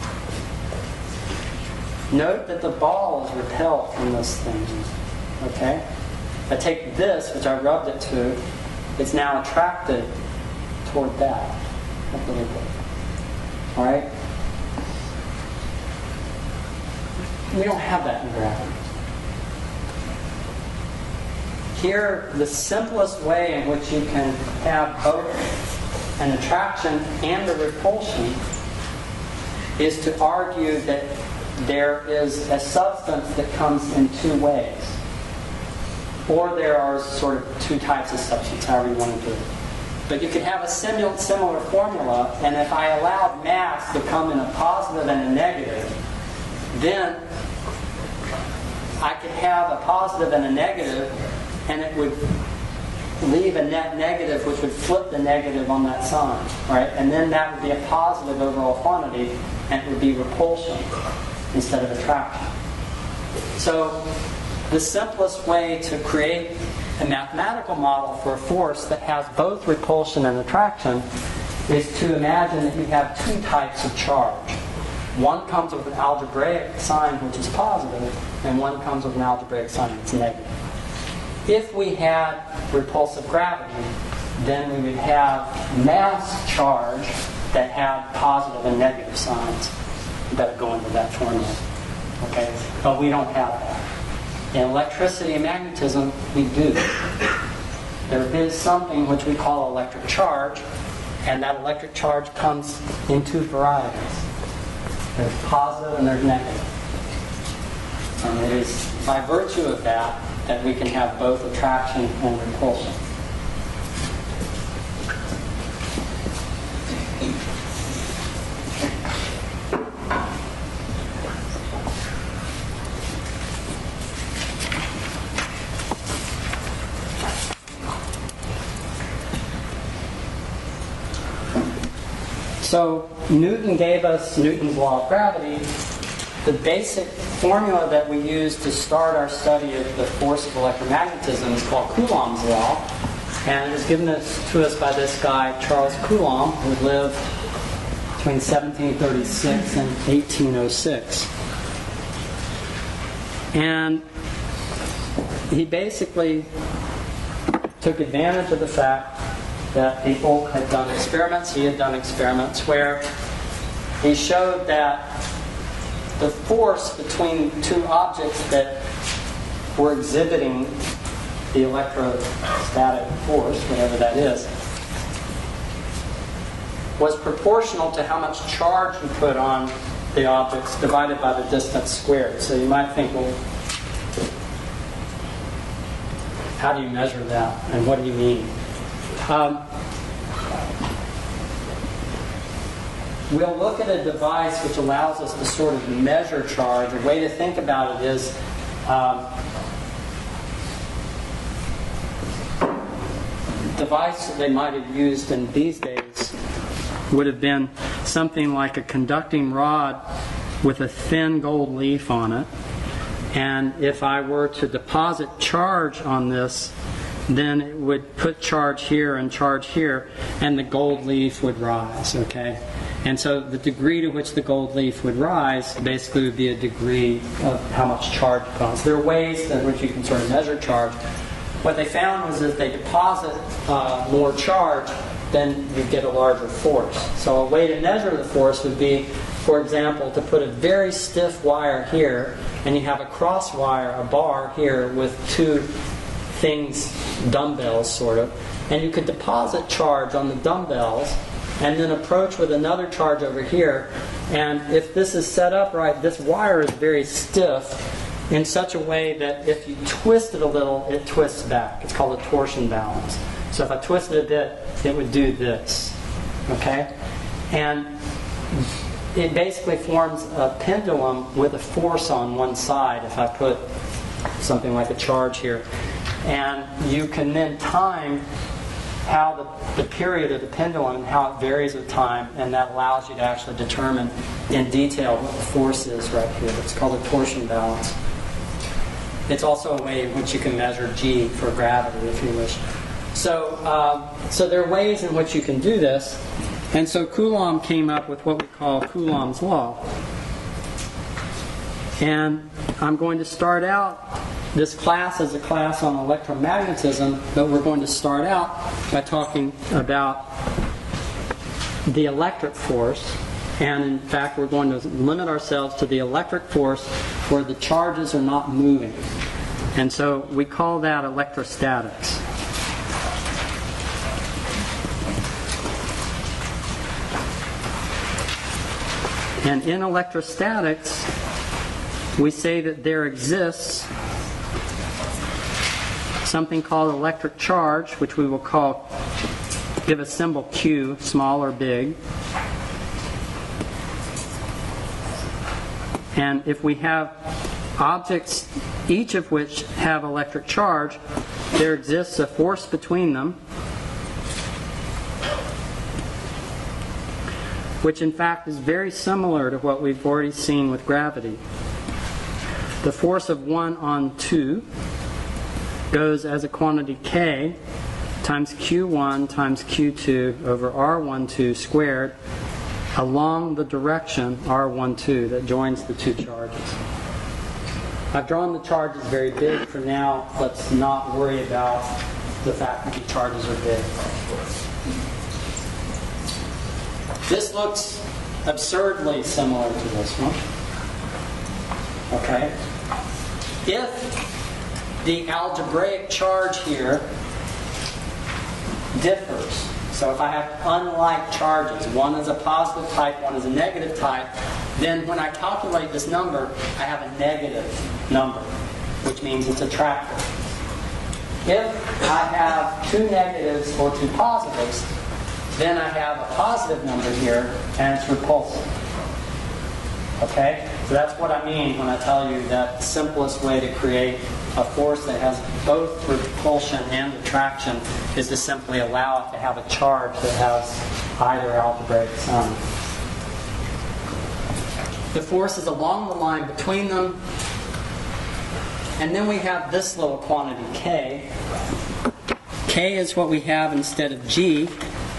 Note that the ball is repelled from this thing. Okay? I take this, which I rubbed it to, it's now attracted toward that. Alright? We don't have that in gravity. Here, the simplest way in which you can have both an attraction and a repulsion is to argue that there is a substance that comes in two ways. Or there are sort of two types of substance, however you want to do it. But you could have a similar, similar formula, and if I allowed mass to come in a positive and a negative, then I could have a positive and a negative, and it would leave a net negative, which would flip the negative on that sign, right? And then that would be a positive overall quantity, and it would be repulsion instead of attraction. So the simplest way to create a mathematical model for a force that has both repulsion and attraction is to imagine that you have two types of charge. One comes with an algebraic sign which is positive, and one comes with an algebraic sign that's negative. If we had repulsive gravity, then we would have mass charge that had positive and negative signs that go into that formula. Okay? But we don't have that. In electricity and magnetism, we do. There is something which we call electric charge, and that electric charge comes in two varieties. There's positive and there's negative. And it is by virtue of that that we can have both attraction and repulsion. So Newton gave us Newton's law of gravity. The basic formula that we use to start our study of the force of electromagnetism is called Coulomb's law, and it was given to us by this guy, Charles Coulomb, who lived between seventeen thirty-six and eighteen oh six. And he basically took advantage of the fact that people had done experiments, he had done experiments where he showed that the force between two objects that were exhibiting the electrostatic force, whatever that is, was proportional to how much charge you put on the objects divided by the distance squared. So you might think, well, how do you measure that and what do you mean? Um, we'll look at a device which allows us to sort of measure charge. A way to think about it is um, the device that they might have used in these days would have been something like a conducting rod with a thin gold leaf on it. And if I were to deposit charge on this, then it would put charge here and charge here, and the gold leaf would rise, okay? And so the degree to which the gold leaf would rise basically would be a degree of how much charge it comes. There are ways in which you can sort of measure charge. What they found was that if they deposit uh, more charge, then you get a larger force. So a way to measure the force would be, for example, to put a very stiff wire here, and you have a cross wire, a bar here with two things, dumbbells sort of, and you could deposit charge on the dumbbells and then approach with another charge over here, and if this is set up right, this wire is very stiff in such a way that if you twist it a little, it twists back. It's called a torsion balance. So if I twist it a bit, it would do this, okay? And it basically forms a pendulum with a force on one side if I put something like a charge here. And you can then time how the, the period of the pendulum and how it varies with time, and that allows you to actually determine in detail what the force is right here. It's called a torsion balance. it's also a way in which you can measure G for gravity if you wish. So, uh, so there are ways in which you can do this. And so Coulomb came up with what we call Coulomb's law. And I'm going to start out this class as a class on electromagnetism, but we're going to start out by talking about the electric force. And in fact, we're going to limit ourselves to the electric force where the charges are not moving. And so we call that electrostatics. And in electrostatics, we say that there exists something called electric charge, which we will call, give a symbol Q, small or big. And if we have objects, each of which have electric charge, there exists a force between them, which in fact is very similar to what we've already seen with gravity. The force of one on two goes as a quantity K times Q one times Q two over R twelve squared along the direction R twelve that joins the two charges. I've drawn the charges very big for now. Let's not worry about the fact that the charges are big. This looks absurdly similar to this one. Okay? If the algebraic charge here differs, so if I have unlike charges, one is a positive type, one is a negative type, then when I calculate this number, I have a negative number, which means it's attractive. If I have two negatives or two positives, then I have a positive number here, and it's repulsive. Okay? So that's what I mean when I tell you that the simplest way to create a force that has both repulsion and attraction is to simply allow it to have a charge that has either algebraic sign. The force is along the line between them, and then we have this little quantity K. K is what we have instead of G.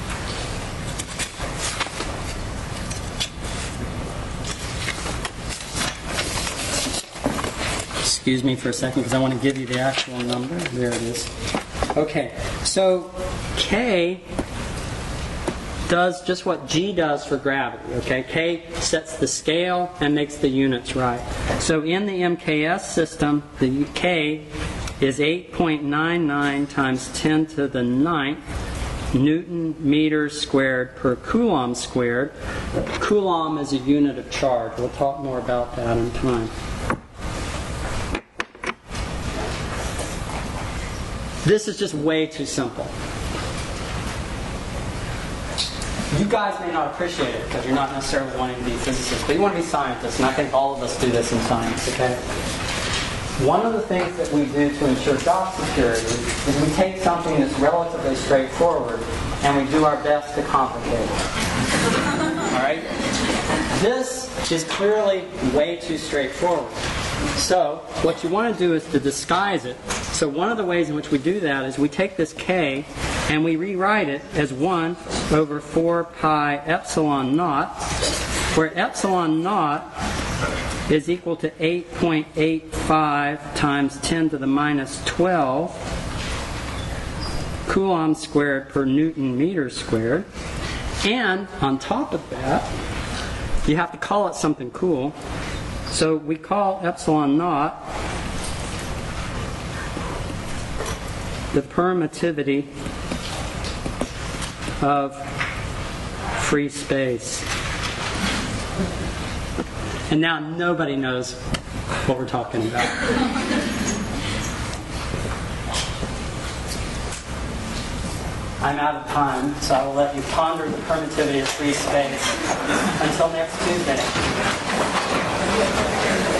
Excuse me for a second because I want to give you the actual number. There it is. Okay, so K does just what G does for gravity. Okay, K sets the scale and makes the units right. So in the M K S system, the K is eight point nine nine times ten to the ninth Newton meters squared per Coulomb squared. Coulomb is a unit of charge. We'll talk more about that in time. This is just way too simple. You guys may not appreciate it because you're not necessarily wanting to be physicists, but you want to be scientists, and I think all of us do this in science, okay? One of the things that we do to ensure job security is we take something that's relatively straightforward and we do our best to complicate it. All right? This is clearly way too straightforward. So what you want to do is to disguise it. So one of the ways in which we do that is we take this K and we rewrite it as one over four pi epsilon naught, where epsilon naught is equal to eight point eight five times ten to the minus twelve Coulomb squared per Newton meter squared. And on top of that, you have to call it something cool. So we call epsilon naught the permittivity of free space. And now nobody knows what we're talking about. I'm out of time, so I will let you ponder the permittivity of free space until next Tuesday.